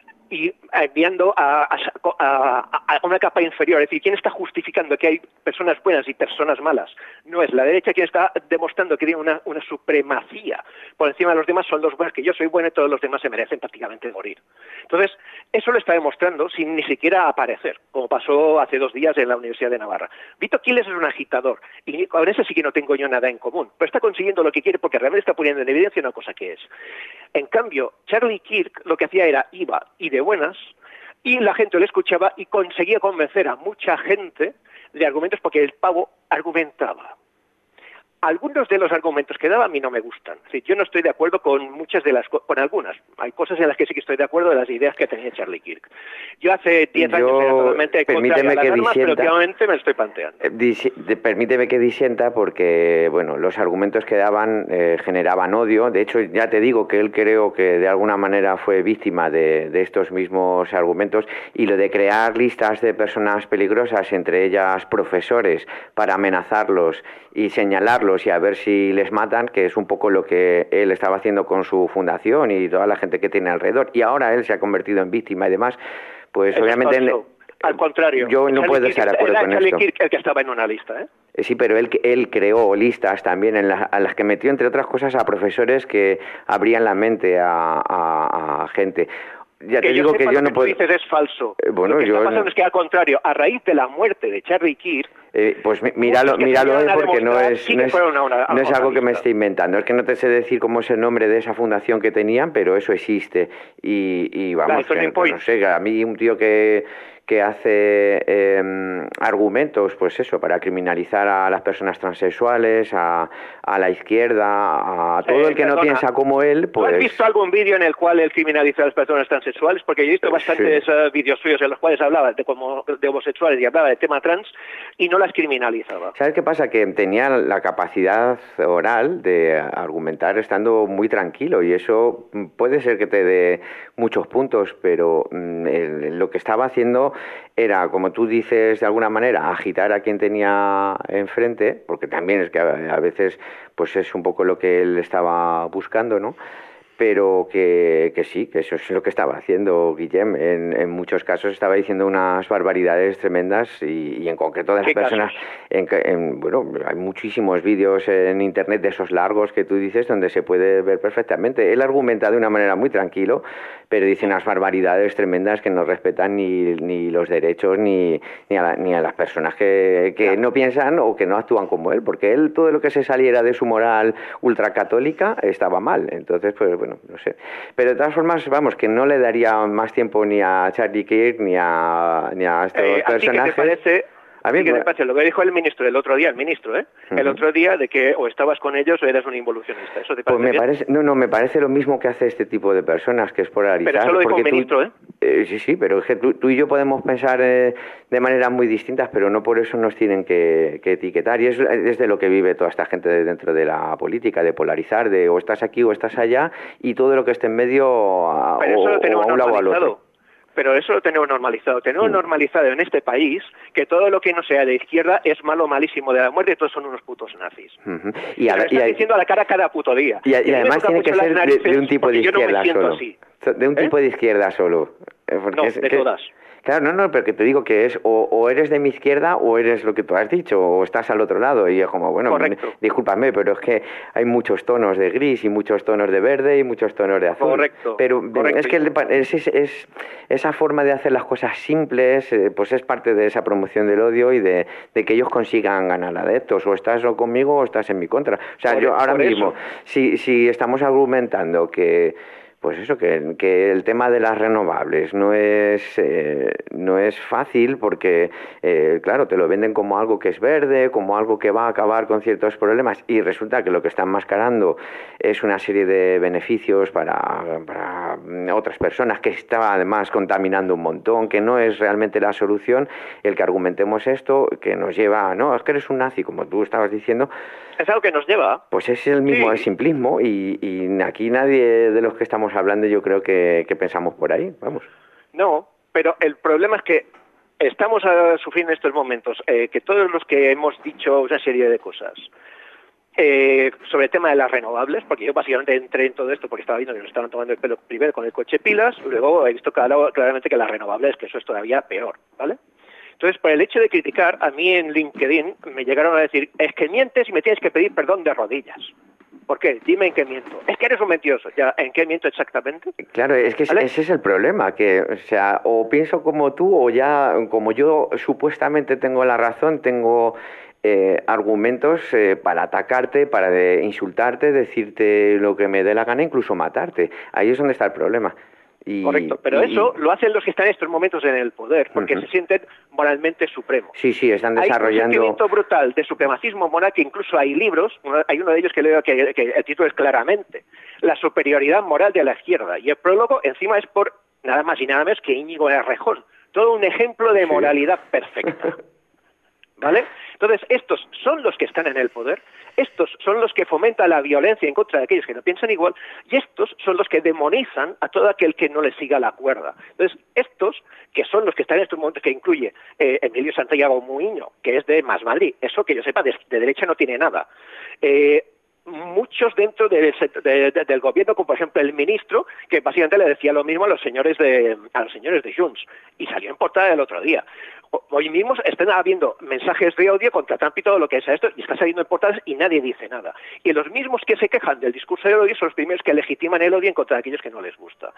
y enviando a, a, a, a una capa inferior, es decir, ¿quién está justificando que hay personas buenas y personas malas? No es la derecha quien está demostrando que tiene una, una supremacía por encima de los demás, son los buenos, que yo soy bueno y todos los demás se merecen prácticamente morir. Entonces, eso lo está demostrando sin ni siquiera aparecer, como pasó hace dos días en la Universidad de Navarra. Vito Quiles es un agitador, y con ese sí que no tengo yo nada en común, pero está consiguiendo lo que quiere porque realmente está poniendo en evidencia una cosa que es. En cambio, Charlie Kirk lo que hacía era, iba y de buenas, y la gente le escuchaba y conseguía convencer a mucha gente de argumentos porque el pavo argumentaba. Algunos de los argumentos que daba a mí no me gustan. Es decir, yo no estoy de acuerdo con muchas de las con algunas. Hay cosas en las que sí que estoy de acuerdo de las ideas que tenía Charlie Kirk. Yo hace diez años era totalmente contrario a las armas, pero últimamente me lo estoy planteando. Disi- permíteme que disienta porque, bueno, los argumentos que daban eh, generaban odio. De hecho, ya te digo que él creo que de alguna manera fue víctima de, de estos mismos argumentos, y lo de crear listas de personas peligrosas, entre ellas profesores, para amenazarlos y señalarlos y a ver si les matan, que es un poco lo que él estaba haciendo con su fundación y toda la gente que tiene alrededor, y ahora él se ha convertido en víctima y demás, pues es obviamente... Falso. Al contrario. Yo no puedo estar de acuerdo con Charlie esto. Kirk el que estaba en una lista, ¿eh? Sí, pero él, él creó listas también en la, a las que metió, entre otras cosas, a profesores que abrían la mente a, a, a gente. Ya te que digo yo que yo lo no que puedo... tú dices es falso. Eh, bueno, lo que yo está pasando no... es que al contrario, a raíz de la muerte de Charlie Kirk, eh, pues míralo, míralo hoy porque no es, sí no es, una, una, no es una algo lista. que me esté inventando. Es que no te sé decir cómo es el nombre de esa fundación que tenían, pero eso existe. Y, y vamos, que, que no sé, a mí un tío que... que hace eh, argumentos, pues eso, para criminalizar a las personas transexuales, a, a la izquierda, a todo eh, el que perdona, no piensa como él, pues... ¿Tú has visto algún vídeo en el cual él criminaliza a las personas transexuales? Porque yo he visto bastantes sí. uh, vídeos suyos en los cuales hablaba de, como, de homosexuales y hablaba de tema trans y no las criminalizaba. ¿Sabes qué pasa? Que tenía la capacidad oral de argumentar estando muy tranquilo, y eso puede ser que te dé muchos puntos, pero mm, el, lo que estaba haciendo era, como tú dices, de alguna manera, agitar a quien tenía enfrente, porque también es que a veces pues es un poco lo que él estaba buscando, ¿no? pero que, que sí, que eso es lo que estaba haciendo Guillem. En, en muchos casos estaba diciendo unas barbaridades tremendas y, y en concreto de las personas... En, en, bueno, hay muchísimos vídeos en internet de esos largos que tú dices donde se puede ver perfectamente. Él argumenta de una manera muy tranquilo, pero dice unas barbaridades tremendas que no respetan ni, ni los derechos ni, ni, a la, ni a las personas que, que no piensan o que no actúan como él, porque él todo lo que se saliera de su moral ultracatólica estaba mal. Entonces, pues bueno, no sé. Pero de todas formas, vamos, que no le daría más tiempo ni a Charlie Kirk ni a, ni a estos eh, personajes. ¿A ti qué te parece? A mí, ¿Qué te parece? Lo que dijo el ministro el otro día, el ministro, ¿eh? Uh-huh. El otro día de que o estabas con ellos o eras un involucionista. ¿Eso te parece Pues me bien? parece, no, no, me parece lo mismo que hace este tipo de personas, que es polarizar. Pero eso lo dijo un ministro, tú, ¿eh? ¿eh? Sí, sí, pero es que tú, tú y yo podemos pensar eh, de maneras muy distintas, pero no por eso nos tienen que, que etiquetar. Y es, es de lo que vive toda esta gente de dentro de la política, de polarizar, de o estás aquí o estás allá, y todo lo que esté en medio a, pero o, eso lo tenemos o a un lado o al otro. Pero eso lo tenemos normalizado. Tenemos mm. normalizado en este país que todo lo que no sea de izquierda es malo, malísimo de la muerte, y todos son unos putos nazis. Uh-huh. Y, y a, lo están diciendo a la cara cada puto día. Y, a, y, y además tiene que ser de, de un tipo de izquierda no solo. Así. De un ¿Eh? tipo de izquierda solo. Porque no, es, de que, todas. Claro, no, no, pero que te digo que es o, o eres de mi izquierda o eres lo que tú has dicho, o estás al otro lado. Y es como, bueno, Correcto. discúlpame, pero es que hay muchos tonos de gris y muchos tonos de verde y muchos tonos de azul. Correcto. Pero Correcto. es que es, es, es, esa forma de hacer las cosas simples, eh, pues es parte de esa promoción del odio y de, de que ellos consigan ganar adeptos. O estás conmigo o estás en mi contra. O sea, por, yo ahora mismo, eso. si, si estamos argumentando que... Pues eso, que, que el tema de las renovables no es, eh, no es fácil porque, eh, claro, te lo venden como algo que es verde, como algo que va a acabar con ciertos problemas y resulta que lo que están mascarando es una serie de beneficios para, para otras personas que está además contaminando un montón, que no es realmente la solución el que argumentemos esto, que nos lleva, no, es que eres un nazi, como tú estabas diciendo. Es algo que nos lleva. Pues es el mismo sí. simplismo y, y aquí nadie de los que estamos hablando yo creo que, que pensamos por ahí, vamos. No, pero el problema es que estamos a sufrir en estos momentos eh, que todos los que hemos dicho una serie de cosas eh, sobre el tema de las renovables, porque yo básicamente entré en todo esto porque estaba viendo que nos estaban tomando el pelo primero con el coche pilas, luego he visto claramente que las renovables, que eso es todavía peor, ¿vale? Entonces, por el hecho de criticar, a mí en LinkedIn me llegaron a decir, es que mientes y me tienes que pedir perdón de rodillas. ¿Por qué? Dime en qué miento. Es que eres un mentiroso. Ya, ¿en qué miento exactamente? Claro, es que ¿vale? Ese es el problema, que, o sea, o pienso como tú o ya, como yo supuestamente tengo la razón, tengo eh, argumentos eh, para atacarte, para de, insultarte, decirte lo que me dé la gana, incluso matarte. Ahí es donde está el problema. Y, Correcto, pero y, eso lo hacen los que están en estos momentos en el poder, porque uh-huh. se sienten moralmente supremos. Sí, sí, están desarrollando... Hay un sentimiento brutal de supremacismo moral que incluso hay libros, hay uno de ellos que leo que, que el título es claramente La superioridad moral de la izquierda, y el prólogo encima es por nada más y nada menos que Íñigo Errejón, todo un ejemplo de moralidad sí. perfecta. ¿Vale? Entonces, estos son los que están en el poder, estos son los que fomentan la violencia en contra de aquellos que no piensan igual, y estos son los que demonizan a todo aquel que no les siga la cuerda. Entonces, estos, que son los que están en estos momentos, que incluye eh, Emilio Santiago Muiño, que es de Más Madrid, eso que yo sepa, de, de derecha no tiene nada. Eh, muchos dentro de, de, de, del gobierno, como por ejemplo el ministro, que básicamente le decía lo mismo a los señores de a los señores de Junts, y salió en portada el otro día. Hoy mismo están habiendo mensajes de odio contra Trump y todo lo que es esto, y está saliendo en portadas y nadie dice nada. Y los mismos que se quejan del discurso del odio son los primeros que legitiman el odio en contra de aquellos que no les gusta.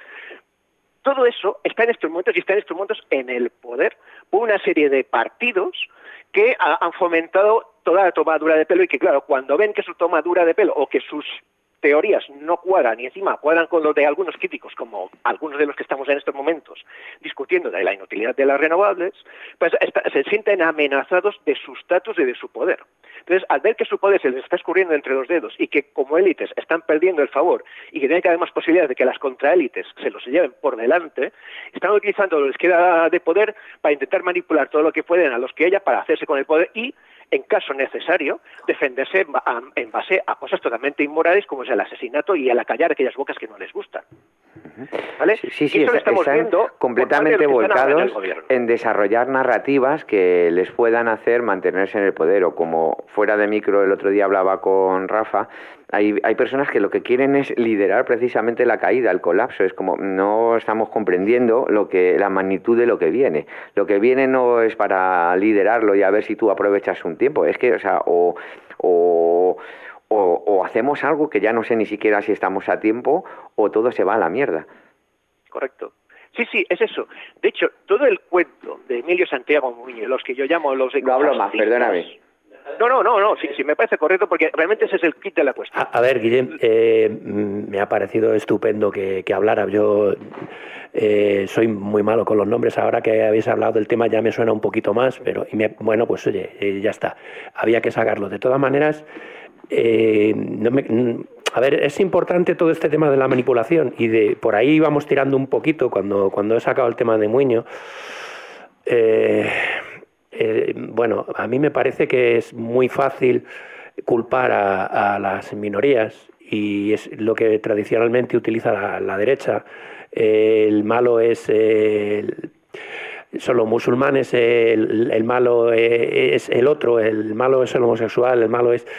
Todo eso está en estos momentos y está en estos momentos en el poder por una serie de partidos que han fomentado toda la tomadura de pelo y que, claro, cuando ven que su tomadura de pelo o que sus teorías no cuadran y encima cuadran con los de algunos críticos, como algunos de los que estamos en estos momentos discutiendo de la inutilidad de las renovables, pues está, se sienten amenazados de su estatus y de su poder. Entonces, al ver que su poder se les está escurriendo entre los dedos y que como élites están perdiendo el favor y que tienen cada vez más posibilidades de que las contraélites se los lleven por delante, están utilizando lo que les queda de poder para intentar manipular todo lo que pueden a los que haya para hacerse con el poder y, en caso necesario, defenderse en base a cosas totalmente inmorales como es el asesinato y el acallar aquellas bocas que no les gustan. ¿Vale? Sí, sí, sí, está, están completamente volcados en desarrollar narrativas que les puedan hacer mantenerse en el poder, o como fuera de micro el otro día hablaba con Rafa, hay, hay personas que lo que quieren es liderar precisamente la caída, el colapso. Es como no estamos comprendiendo lo que la magnitud de lo que viene. Lo que viene no es para liderarlo y a ver si tú aprovechas un tiempo. Es que, o sea, o... o O, o hacemos algo que ya no sé ni siquiera si estamos a tiempo, o todo se va a la mierda. Correcto. Sí, sí, es eso. De hecho, todo el cuento de Emilio Santiago Muñoz, los que yo llamo los ecofascistas... No hablo más, perdóname. No, no, no, no, sí, sí, me parece correcto porque realmente ese es el kit de la cuestión. A, a ver, Guillem, eh, me ha parecido estupendo que, que hablara. Yo eh, soy muy malo con los nombres. Ahora que habéis hablado del tema ya me suena un poquito más, pero y me, bueno, pues oye, eh, ya está. Había que sacarlo. De todas maneras... Eh, no me, a ver, es importante todo este tema de la manipulación y de por ahí vamos tirando un poquito cuando, cuando he sacado el tema de Muñoz. Eh, eh, bueno, a mí me parece que es muy fácil culpar a, a las minorías y es lo que tradicionalmente utiliza la, la derecha. Eh, el malo es... Eh, el, son los musulmanes, el, el malo es el otro, el malo es el homosexual, el malo es...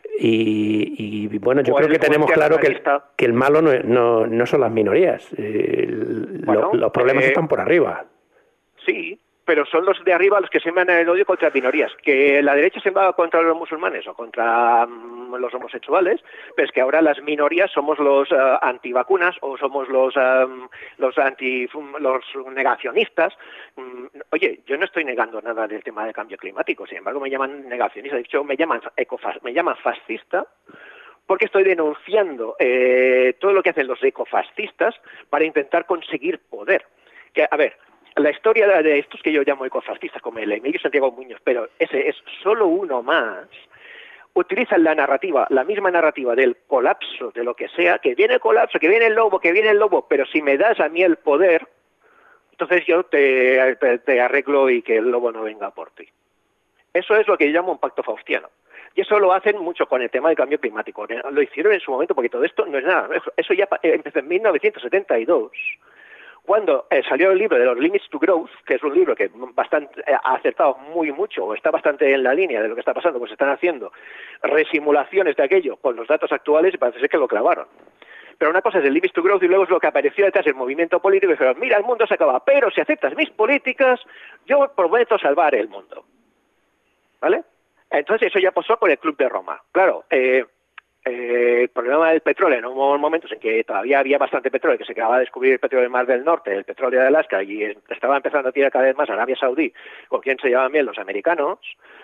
Y, y bueno, yo creo que tenemos claro que el, que el malo no, no, no son las minorías, el, bueno, lo, los problemas eh, están por arriba. Sí, pero son los de arriba los que siembran el odio contra minorías. Que la derecha se va contra los musulmanes o contra um, los homosexuales, pero es que ahora las minorías somos los uh, antivacunas o somos los um, los anti los negacionistas. Um, oye, yo no estoy negando nada del tema del cambio climático, sin embargo me llaman negacionista, de hecho me llaman ecofas, me llaman fascista. Porque estoy denunciando eh, todo lo que hacen los ecofascistas para intentar conseguir poder. Que, a ver, la historia de estos que yo llamo ecofascistas, como el Emilio Santiago Muñoz, pero ese es solo uno más, utilizan la narrativa, la misma narrativa del colapso, de lo que sea, que viene el colapso, que viene el lobo, que viene el lobo, pero si me das a mí el poder, entonces yo te, te, te arreglo y que el lobo no venga por ti. Eso es lo que yo llamo un pacto faustiano. Y eso lo hacen mucho con el tema del cambio climático. Lo hicieron en su momento, porque todo esto no es nada. Eso ya empezó en mil novecientos setenta y dos, cuando eh, salió el libro de los Limits to Growth, que es un libro que bastante eh, ha acertado muy mucho, o está bastante en la línea de lo que está pasando, pues están haciendo resimulaciones de aquello con los datos actuales y parece ser que lo clavaron. Pero una cosa es el Limits to Growth y luego es lo que apareció detrás del movimiento político y dijeron, mira, el mundo se acaba, pero si aceptas mis políticas, yo prometo salvar el mundo. ¿Vale? Entonces eso ya pasó con el Club de Roma. Claro, eh, eh, el problema del petróleo, en unos momentos en que todavía había bastante petróleo, que se acababa de descubrir el petróleo del Mar del Norte, el petróleo de Alaska, y estaba empezando a tirar cada vez más Arabia Saudí, con quien se llevaban bien los americanos,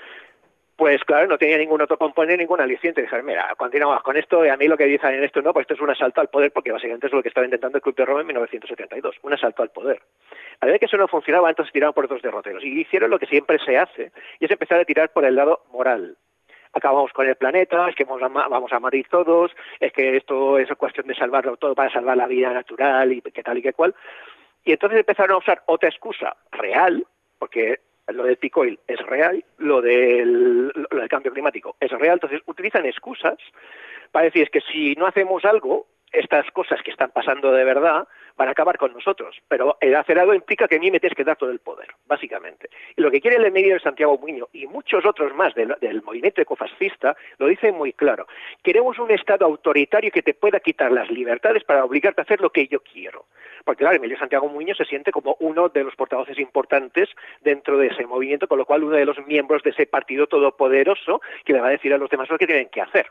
pues claro, no tenía ningún otro componente, ningún aliciente. Dijeron, mira, continuamos con esto, y a mí lo que dicen en esto no, pues esto es un asalto al poder, porque básicamente es lo que estaba intentando el Club de Roma en mil novecientos setenta y dos, un asalto al poder. A ver que eso no funcionaba, entonces tiraron por otros derroteros. Y hicieron lo que siempre se hace, y es empezar a tirar por el lado moral. Acabamos con el planeta, es que vamos a, vamos a morir todos, es que esto es cuestión de salvarlo todo para salvar la vida natural y que tal y que cual. Y entonces empezaron a usar otra excusa real, porque lo del peak oil es real, lo del, lo del cambio climático es real, entonces utilizan excusas para decir es que si no hacemos algo, estas cosas que están pasando de verdad van a acabar con nosotros, pero el hacer algo implica que a mí me tienes que dar todo el poder, básicamente. Y lo que quiere el Emilio de Santiago Muñoz y muchos otros más del, del movimiento ecofascista lo dicen muy claro. Queremos un Estado autoritario que te pueda quitar las libertades para obligarte a hacer lo que yo quiero. Porque claro, Emilio Santiago Muñoz se siente como uno de los portavoces importantes dentro de ese movimiento, con lo cual uno de los miembros de ese partido todopoderoso que le va a decir a los demás lo que tienen que hacer.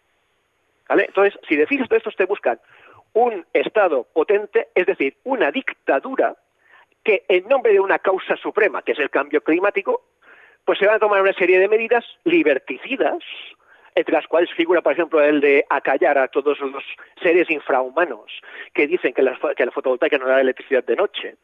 ¿Vale? Entonces, si de fijas, estos te buscan un Estado potente, es decir, una dictadura que en nombre de una causa suprema, que es el cambio climático, pues se van a tomar una serie de medidas liberticidas, entre las cuales figura, por ejemplo, el de acallar a todos los seres infrahumanos que dicen que la, que la fotovoltaica no da electricidad de noche.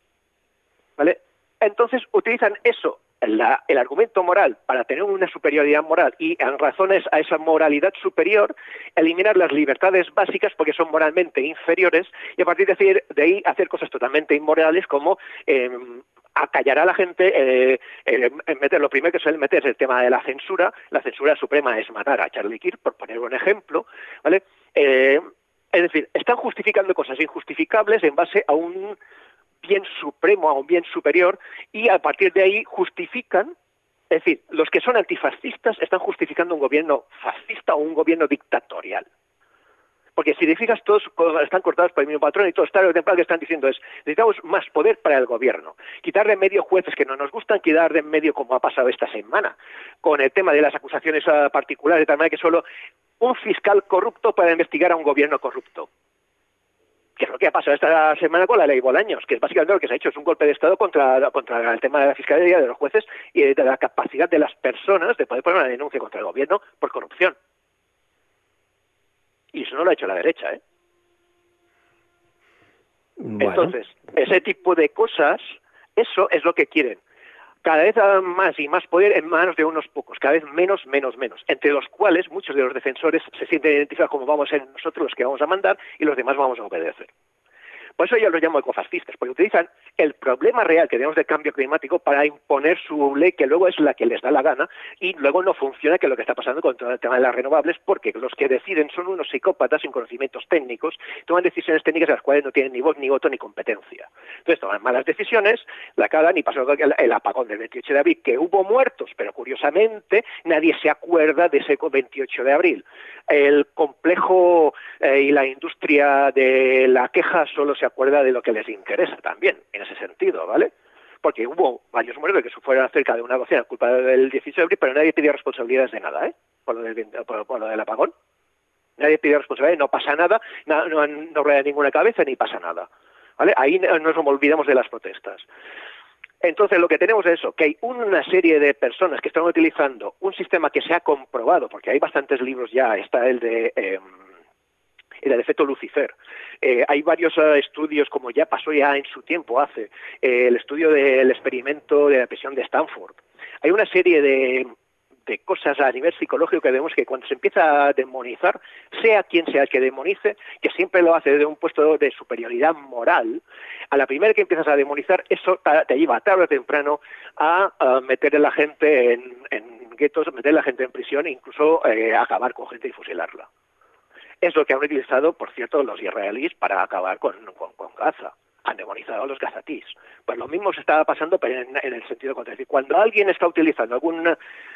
¿Vale? Entonces utilizan eso, la, el argumento moral, para tener una superioridad moral y en razones a esa moralidad superior, eliminar las libertades básicas porque son moralmente inferiores y a partir de, decir, de ahí hacer cosas totalmente inmorales como eh, acallar a la gente, eh, eh, meter, lo primero que suelen meter es el tema de la censura. La censura suprema es matar a Charlie Kirk, por poner un ejemplo, ¿vale? Eh, es decir, están justificando cosas injustificables en base a un bien supremo, a un bien superior, y a partir de ahí justifican Es decir, los que son antifascistas están justificando un gobierno fascista o un gobierno dictatorial. Porque si te fijas, todos están cortados por el mismo patrón y todos tarde o temprano que están diciendo es necesitamos más poder para el gobierno. Quitar de en medio jueces que no nos gustan, quitar de en medio como ha pasado esta semana, con el tema de las acusaciones particulares, de tal manera que solo un fiscal corrupto para investigar a un gobierno corrupto. Que es lo que ha pasado esta semana con la ley Bolaños, que es básicamente lo que se ha hecho, es un golpe de Estado contra, contra el tema de la fiscalía, de los jueces y de la capacidad de las personas de poder poner una denuncia contra el gobierno por corrupción. Y eso no lo ha hecho la derecha, ¿eh? Bueno. Entonces, ese tipo de cosas, eso es lo que quieren. Cada vez más y más poder en manos de unos pocos, cada vez menos, menos, menos, entre los cuales muchos de los defensores se sienten identificados como vamos a ser nosotros los que vamos a mandar y los demás vamos a obedecer. Por eso yo los llamo ecofascistas, porque utilizan el problema real que tenemos del cambio climático para imponer su ley, que luego es la que les da la gana, y luego no funciona, que es lo que está pasando con todo el tema de las renovables, porque los que deciden son unos psicópatas sin conocimientos técnicos, toman decisiones técnicas de las cuales no tienen ni voz, ni voto, ni competencia. Entonces toman malas decisiones, la cagan y pasó el apagón del veintiocho de abril, que hubo muertos, pero curiosamente nadie se acuerda de ese veintiocho de abril. El complejo eh, y la industria de la queja solo se acuerda de lo que les interesa también, en ese sentido, ¿vale? Porque hubo varios muertos que fueron cerca de una docena culpa del dieciocho de abril, pero nadie pidió responsabilidades de nada, ¿eh? Por lo del, por, por lo del apagón. Nadie pidió responsabilidades, no pasa nada, no, no, no rueda ninguna cabeza ni pasa nada, ¿vale? Ahí nos olvidamos de las protestas. Entonces, lo que tenemos es eso, que hay una serie de personas que están utilizando un sistema que se ha comprobado, porque hay bastantes libros ya, está el de... Eh, el efecto Lucifer. Eh, hay varios uh, estudios, como ya pasó ya en su tiempo hace, eh, el estudio del experimento de la prisión de Stanford. Hay una serie de, de cosas a nivel psicológico que vemos que cuando se empieza a demonizar, sea quien sea el que demonice, que siempre lo hace desde un puesto de superioridad moral, a la primera que empiezas a demonizar, eso te lleva tarde o temprano a, a meter a la gente en, en guetos, meter a la gente en prisión e incluso eh, acabar con gente y fusilarla. Es lo que han utilizado, por cierto, los israelíes para acabar con, con, con Gaza. Han demonizado a los gazatís. Pues lo mismo se está pasando pero en, en el sentido contrario. Es decir, cuando alguien está utilizando algún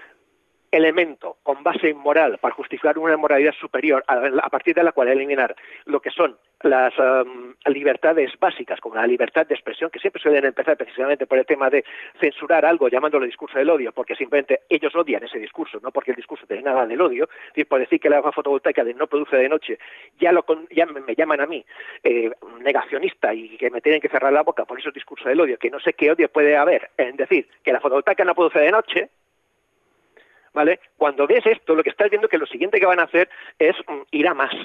elemento con base inmoral para justificar una moralidad superior a, a partir de la cual eliminar lo que son las um, libertades básicas, como la libertad de expresión, que siempre suelen empezar precisamente por el tema de censurar algo llamándolo discurso del odio, porque simplemente ellos odian ese discurso, no porque el discurso tiene nada del odio, es decir, por decir que la fotovoltaica de no produce de noche, ya, lo con, ya me, me llaman a mí eh, negacionista y que me tienen que cerrar la boca por esos discursos del odio, que no sé qué odio puede haber en decir que la fotovoltaica no produce de noche, ¿vale? Cuando ves esto, lo que estás viendo es que lo siguiente que van a hacer es um, ir a más.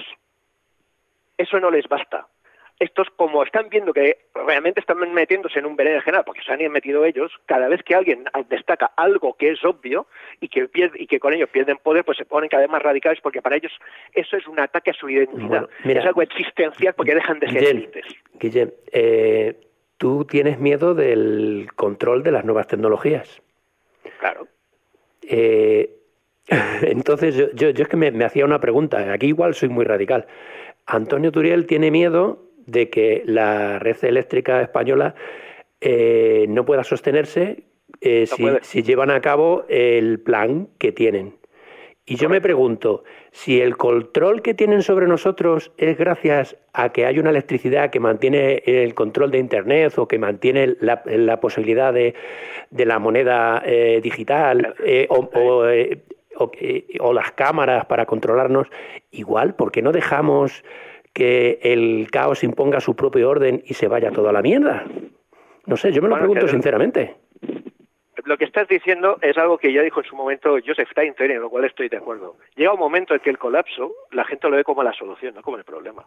Eso no les basta. Estos, como están viendo que realmente están metiéndose en un berenjenal, porque se han metido ellos, cada vez que alguien destaca algo que es obvio y que pierde, y que con ello pierden poder, pues se ponen cada vez más radicales, porque para ellos eso es un ataque a su identidad. Bueno, mira, es algo existencial porque dejan de ser élites. Guillem, eh, tú tienes miedo del control de las nuevas tecnologías. Claro. Eh, entonces yo, yo, yo es que me, me hacía una pregunta, aquí igual soy muy radical. Antonio Turiel tiene miedo de que la red eléctrica española eh, no pueda sostenerse eh, no si, puede. si llevan a cabo el plan que tienen. Y yo me pregunto, si el control que tienen sobre nosotros es gracias a que hay una electricidad que mantiene el control de Internet o que mantiene la, la posibilidad de, de la moneda eh, digital eh, o, o, eh, o, eh, o las cámaras para controlarnos, igual, ¿por qué no dejamos que el caos imponga su propio orden y se vaya todo a la mierda? No sé, yo me lo bueno, pregunto sinceramente. Lo que estás diciendo es algo que ya dijo en su momento Joseph Tainter, en lo cual estoy de acuerdo. Llega un momento en que el colapso, la gente lo ve como la solución, no como el problema.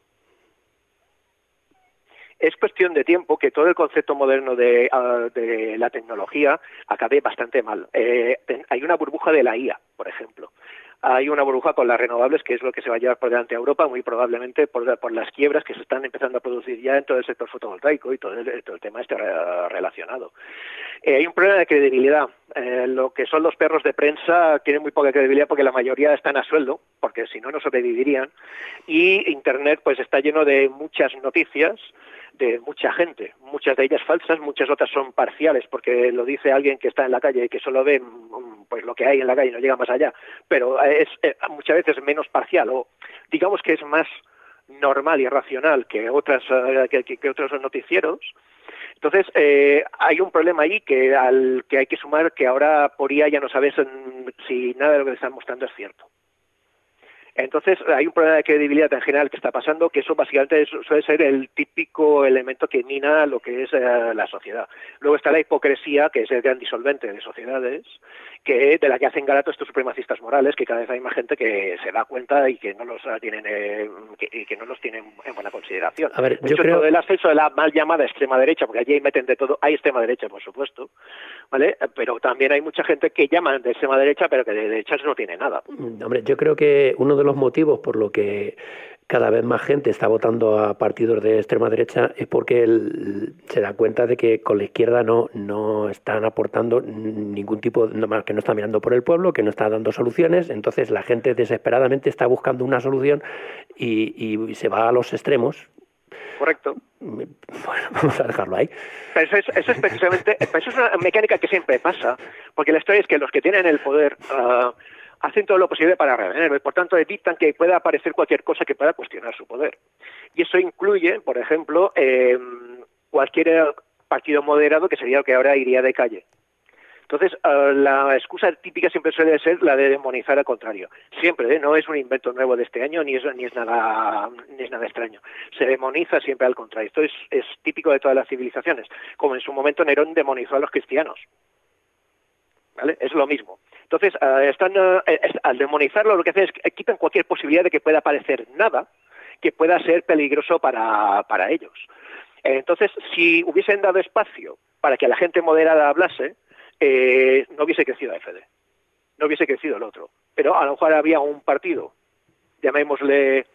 Es cuestión de tiempo que todo el concepto moderno de, uh, de la tecnología acabe bastante mal. Eh, hay una burbuja de la I A, por ejemplo. Hay una burbuja con las renovables, que es lo que se va a llevar por delante a Europa, muy probablemente por, por las quiebras que se están empezando a producir ya en todo el sector fotovoltaico y todo el, todo el tema este re, relacionado. Eh, hay un problema de credibilidad. Eh, lo que son los perros de prensa tienen muy poca credibilidad porque la mayoría están a sueldo, porque si no, no sobrevivirían. Y Internet pues está lleno de muchas noticias, de mucha gente, muchas de ellas falsas, muchas otras son parciales, porque lo dice alguien que está en la calle y que solo ve pues lo que hay en la calle y no llega más allá, pero es eh, muchas veces menos parcial, o digamos que es más normal y racional que otras uh, que, que, que otros noticieros. Entonces eh, hay un problema ahí que al que hay que sumar, que ahora por I A ya no sabes si nada de lo que te están mostrando es cierto. Entonces hay un problema de credibilidad en general que está pasando, que eso básicamente es, suele ser el típico elemento que mina lo que es eh, la sociedad. Luego está la hipocresía, que es el gran disolvente de sociedades, que de la que hacen gala estos supremacistas morales, que cada vez hay más gente que se da cuenta y que no los tienen eh, que, que no los tienen en buena consideración. A ver, de yo hecho, creo... todo el ascenso de la mal llamada extrema derecha, porque allí meten de todo, hay extrema derecha, por supuesto, ¿vale? Pero también hay mucha gente que llaman de extrema derecha, pero que de derechas no tiene nada. Hombre, yo creo que uno de los motivos por lo que cada vez más gente está votando a partidos de extrema derecha es porque él se da cuenta de que con la izquierda no, no están aportando ningún tipo, no, que no está mirando por el pueblo, que no está dando soluciones. Entonces la gente desesperadamente está buscando una solución y, y se va a los extremos. Correcto. Bueno, vamos a dejarlo ahí. Pero eso es, eso es precisamente, eso es una mecánica que siempre pasa, porque la historia es que los que tienen el poder uh, hacen todo lo posible para retenerlo y por tanto evitan que pueda aparecer cualquier cosa que pueda cuestionar su poder. Y eso incluye, por ejemplo, eh, cualquier partido moderado que sería lo que ahora iría de calle. Entonces, uh, la excusa típica siempre suele ser la de demonizar al contrario. Siempre, ¿eh? No es un invento nuevo de este año, ni es, ni es nada ni es nada extraño. Se demoniza siempre al contrario. Esto es, es típico de todas las civilizaciones. Como en su momento Nerón demonizó a los cristianos. ¿Vale? Es lo mismo. Entonces, uh, están, uh, es, al demonizarlo, lo que hacen es que quitan cualquier posibilidad de que pueda aparecer nada que pueda ser peligroso para, para ellos. Entonces, si hubiesen dado espacio para que la gente moderada hablase, eh, no hubiese crecido A F D, no hubiese crecido el otro. Pero a lo mejor había un partido, llamémosle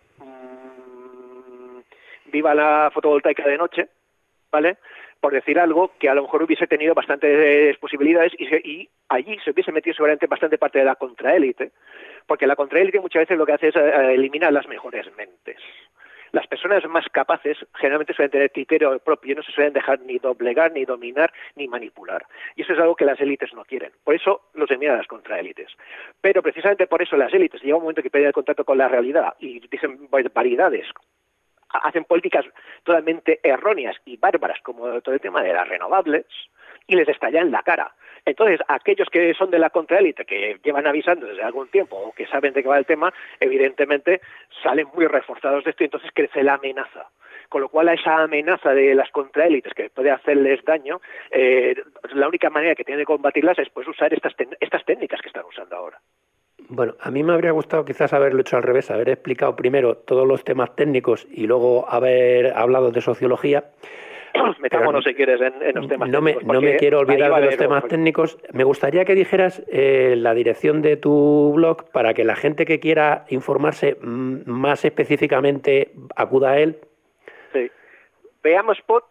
mmm, Viva la fotovoltaica de noche, ¿vale?, por decir algo, que a lo mejor hubiese tenido bastantes posibilidades y, se, y allí se hubiese metido seguramente bastante parte de la contraélite, porque la contraélite muchas veces lo que hace es eh, eliminar las mejores mentes. Las personas más capaces generalmente suelen tener criterio propio y no se suelen dejar ni doblegar, ni dominar, ni manipular. Y eso es algo que las élites no quieren. Por eso los envían a las contraélites. Pero precisamente por eso las élites llega un momento que pierden el contacto con la realidad y dicen variedades, hacen políticas totalmente erróneas y bárbaras, como todo el tema de las renovables, y les estalla en la cara. Entonces, aquellos que son de la contraélite, que llevan avisando desde algún tiempo o que saben de qué va el tema, evidentemente salen muy reforzados de esto y entonces crece la amenaza. Con lo cual, a esa amenaza de las contraélites que puede hacerles daño, eh, la única manera que tienen de combatirlas es pues usar estas, estas técnicas que están usando ahora. Bueno, a mí me habría gustado quizás haberlo hecho al revés, haber explicado primero todos los temas técnicos y luego haber hablado de sociología. Metámonos, si quieres, en, en los temas no técnicos. Me, no me quiero olvidar de los temas técnicos. Me gustaría que dijeras eh, la dirección de tu blog para que la gente que quiera informarse m- más específicamente acuda a él. Sí. Veamospot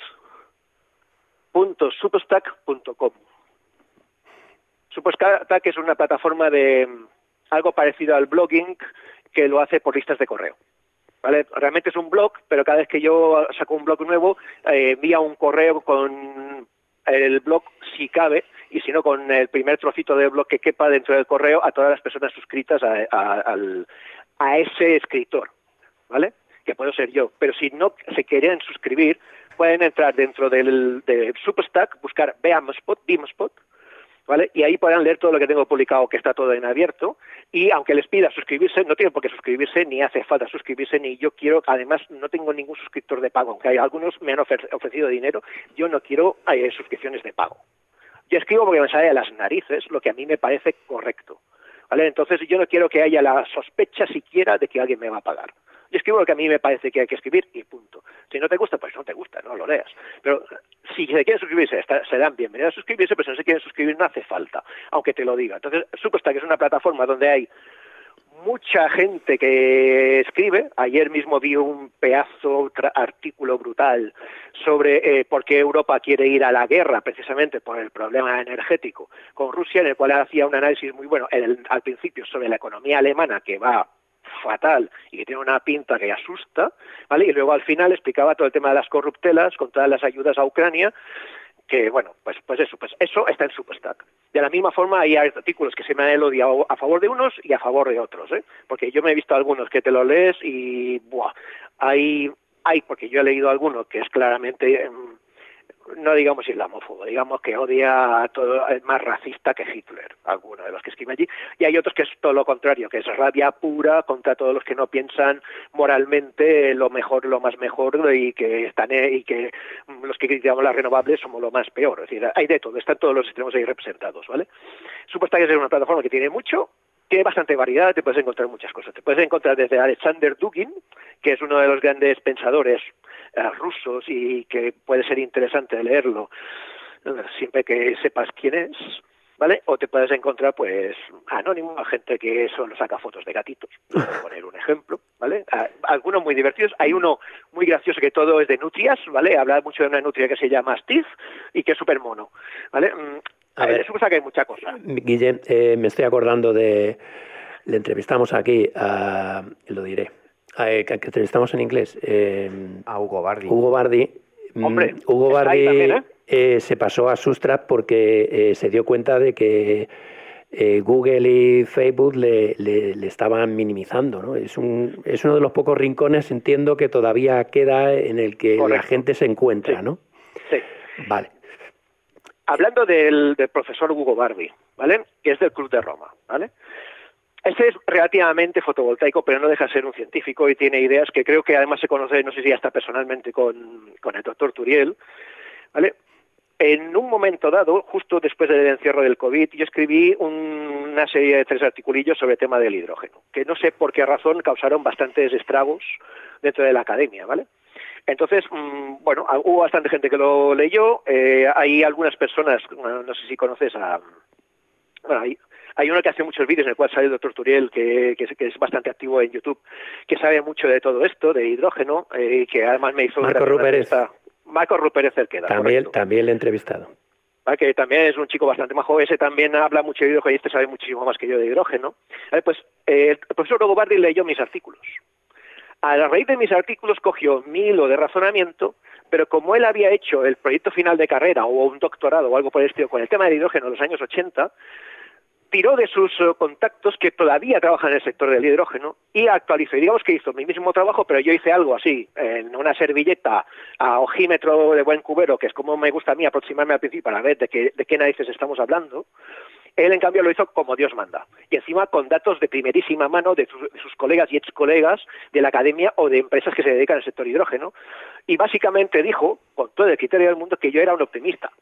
punto substack punto com. Substack es una plataforma de algo parecido al blogging que lo hace por listas de correo. ¿Vale? Realmente es un blog, pero cada vez que yo saco un blog nuevo, eh, envía un correo con el blog si cabe, y si no, con el primer trocito de blog que quepa dentro del correo a todas las personas suscritas a, a, al, a ese escritor, ¿vale? Que puedo ser yo. Pero si no se quieren suscribir, pueden entrar dentro del de Substack, buscar Veamospot, Beamspot, ¿vale? Y ahí podrán leer todo lo que tengo publicado, que está todo en abierto, y aunque les pida suscribirse, no tienen por qué suscribirse, ni hace falta suscribirse, ni yo quiero, además no tengo ningún suscriptor de pago, aunque hay algunos me han ofre- ofrecido dinero, yo no quiero eh, suscripciones de pago. Yo escribo porque me sale a las narices lo que a mí me parece correcto, ¿vale? Entonces yo no quiero que haya la sospecha siquiera de que alguien me va a pagar. Yo escribo lo que a mí me parece que hay que escribir y punto. Si no te gusta, pues no te gusta, no lo leas. Pero si se quieren suscribirse, está, serán bienvenidos a suscribirse, pero si no se quieren suscribir no hace falta, aunque te lo diga. Entonces, Substack es una plataforma donde hay mucha gente que escribe. Ayer mismo vi un pedazo tra- artículo brutal sobre eh, por qué Europa quiere ir a la guerra, precisamente por el problema energético con Rusia, en el cual hacía un análisis muy bueno en el, al principio sobre la economía alemana, que va fatal y que tiene una pinta que asusta, ¿vale? Y luego al final explicaba todo el tema de las corruptelas con todas las ayudas a Ucrania, que bueno, pues pues eso, pues eso está en Substack. De la misma forma hay artículos que se me han odiado a favor de unos y a favor de otros, ¿eh? Porque yo me he visto algunos que te lo lees y buah, hay hay porque yo he leído alguno que es claramente eh, no digamos islamófobo, digamos que odia a todo, es más racista que Hitler, alguno de los que escriben allí, y hay otros que es todo lo contrario, que es rabia pura contra todos los que no piensan moralmente lo mejor, lo más mejor, y que están y que los que criticamos las renovables somos lo más peor. Es decir, hay de todo, están todos los extremos ahí representados, ¿vale? Supuestamente es una plataforma que tiene mucho, tiene bastante variedad, te puedes encontrar muchas cosas. Te puedes encontrar desde Alexander Dugin, que es uno de los grandes pensadores eh, rusos y que puede ser interesante leerlo eh, siempre que sepas quién es, ¿vale? O te puedes encontrar, pues, anónimo, a gente que solo saca fotos de gatitos, por poner un ejemplo, ¿vale? A, algunos muy divertidos. Hay uno muy gracioso que todo es de nutrias, ¿vale? Habla mucho de una nutria que se llama Steve y que es súper mono, ¿vale? A ver, eso pasa que hay mucha cosa. Guille, eh, me estoy acordando de... Le entrevistamos aquí a... Lo diré. A, que, que entrevistamos en inglés. Eh, a Hugo Bardi. Hugo Bardi. Hombre, Hugo Bardi también, ¿eh? Eh, se pasó a Substack porque eh, se dio cuenta de que eh, Google y Facebook le, le, le estaban minimizando, ¿no? Es, un, es uno de los pocos rincones, entiendo, que todavía queda en el que Correcto. La gente se encuentra, sí. ¿no? Sí. Vale. Hablando del, del profesor Hugo Bardi, ¿vale? Que es del Club de Roma, ¿vale? Este es relativamente fotovoltaico, pero no deja de ser un científico y tiene ideas que creo que además se conoce, no sé si hasta personalmente, con, con el doctor Turiel, ¿vale? En un momento dado, justo después del encierro del COVID, yo escribí un, una serie de tres articulillos sobre el tema del hidrógeno, que no sé por qué razón causaron bastantes estragos dentro de la academia, ¿vale? Entonces, mmm, bueno, hubo bastante gente que lo leyó, eh, hay algunas personas, no sé si conoces a... Bueno, hay, hay uno que hace muchos vídeos en el cual sale el doctor Turiel, que, que, es, que es bastante activo en YouTube, que sabe mucho de todo esto, de hidrógeno, y eh, que además me hizo... Marco Rupérez. Marco Rupérez Cerqueda. También, también le he entrevistado. ¿Vale? Que también es un chico bastante majo, ese también habla mucho de hidrógeno y este sabe muchísimo más que yo de hidrógeno. ¿Vale? Pues eh, el profesor Hugo Bardi leyó mis artículos. A la raíz de mis artículos cogió mi hilo de razonamiento, pero como él había hecho el proyecto final de carrera o un doctorado o algo por el estilo con el tema del hidrógeno en los años ochenta, tiró de sus uh, contactos que todavía trabajan en el sector del hidrógeno y actualizó. Y digamos que hizo mi mismo trabajo, pero yo hice algo así, en una servilleta a ojímetro de buen cubero, que es como me gusta a mí aproximarme al principio para ver de qué, de qué narices estamos hablando. Él, en cambio, lo hizo como Dios manda. Y encima con datos de primerísima mano de sus, de sus colegas y ex colegas de la academia o de empresas que se dedican al sector hidrógeno. Y básicamente dijo, con todo el criterio del mundo, que yo era un optimista.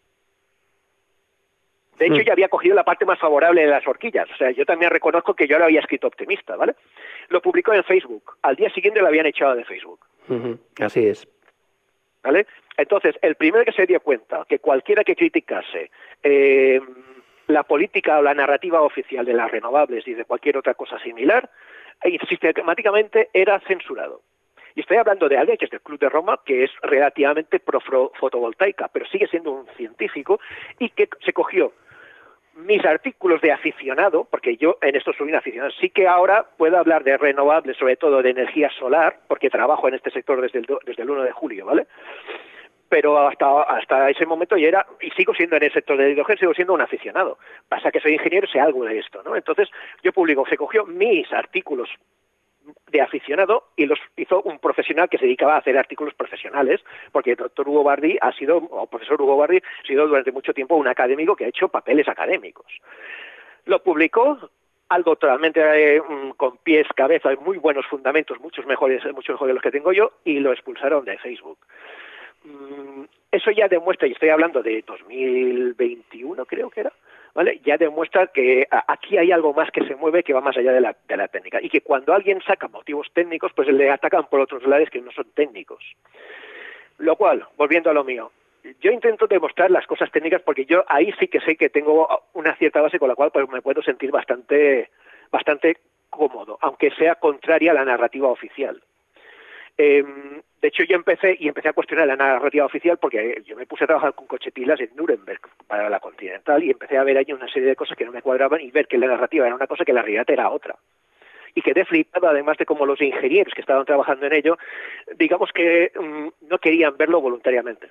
De hecho, ya había cogido la parte más favorable de las horquillas. O sea, yo también reconozco que yo lo había escrito optimista, ¿vale? Lo publicó en Facebook. Al día siguiente lo habían echado de Facebook. Uh-huh. Así es. ¿Vale? Entonces, el primero que se dio cuenta que cualquiera que criticase eh, la política o la narrativa oficial de las renovables y de cualquier otra cosa similar, sistemáticamente era censurado. Y estoy hablando de alguien que es del Club de Roma, que es relativamente pro fotovoltaica, pero sigue siendo un científico y que se cogió mis artículos de aficionado, porque yo en esto soy un aficionado, sí que ahora puedo hablar de renovables, sobre todo de energía solar, porque trabajo en este sector desde el, desde el uno de julio, ¿vale? Pero hasta hasta ese momento ya era, y sigo siendo en el sector del hidrógeno, sigo siendo un aficionado. Pasa que soy ingeniero y sé algo de esto, ¿no? Entonces yo publico, se cogió mis artículos de aficionado y los hizo un profesional que se dedicaba a hacer artículos profesionales, porque el doctor Hugo Bardi ha sido, o profesor Hugo Bardi, ha sido durante mucho tiempo un académico que ha hecho papeles académicos. Lo publicó, algo totalmente eh, con pies, cabeza, muy buenos fundamentos, muchos mejores, muchos mejores de los que tengo yo, y lo expulsaron de Facebook. Mm, eso ya demuestra, y estoy hablando de dos mil veintiuno creo que era, ¿vale? Ya demuestra que aquí hay algo más que se mueve que va más allá de la, de la técnica y que cuando alguien saca motivos técnicos pues le atacan por otros lados que no son técnicos. Lo cual, volviendo a lo mío, yo intento demostrar las cosas técnicas porque yo ahí sí que sé que tengo una cierta base con la cual pues me puedo sentir bastante, bastante cómodo, aunque sea contraria a la narrativa oficial. Eh, de hecho, yo empecé y empecé a cuestionar la narrativa oficial porque yo me puse a trabajar con cochetilas en Nuremberg para la Continental y empecé a ver ahí una serie de cosas que no me cuadraban y ver que la narrativa era una cosa que la realidad era otra. y quedé flipado, además de cómo los ingenieros que estaban trabajando en ello, digamos que mmm, no querían verlo voluntariamente.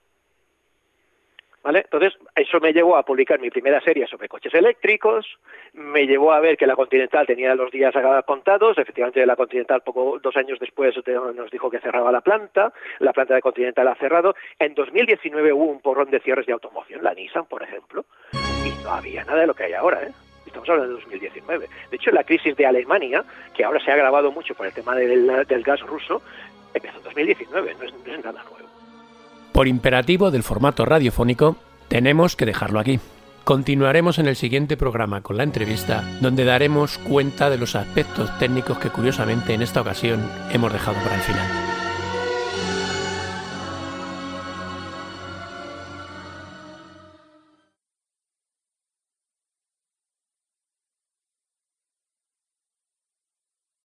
¿Vale? Entonces, eso me llevó a publicar mi primera serie sobre coches eléctricos, me llevó a ver que la Continental tenía los días contados, efectivamente la Continental poco dos años después nos dijo que cerraba la planta, la planta de Continental ha cerrado, en dos mil diecinueve hubo un porrón de cierres de automoción, la Nissan, por ejemplo, y no había nada de lo que hay ahora, ¿eh? Estamos hablando de dos mil diecinueve. De hecho, la crisis de Alemania, que ahora se ha agravado mucho por el tema del, del gas ruso, empezó en dos mil diecinueve, no es, no es nada nuevo. Por imperativo del formato radiofónico, tenemos que dejarlo aquí. Continuaremos en el siguiente programa con la entrevista, donde daremos cuenta de los aspectos técnicos que curiosamente en esta ocasión hemos dejado para el final.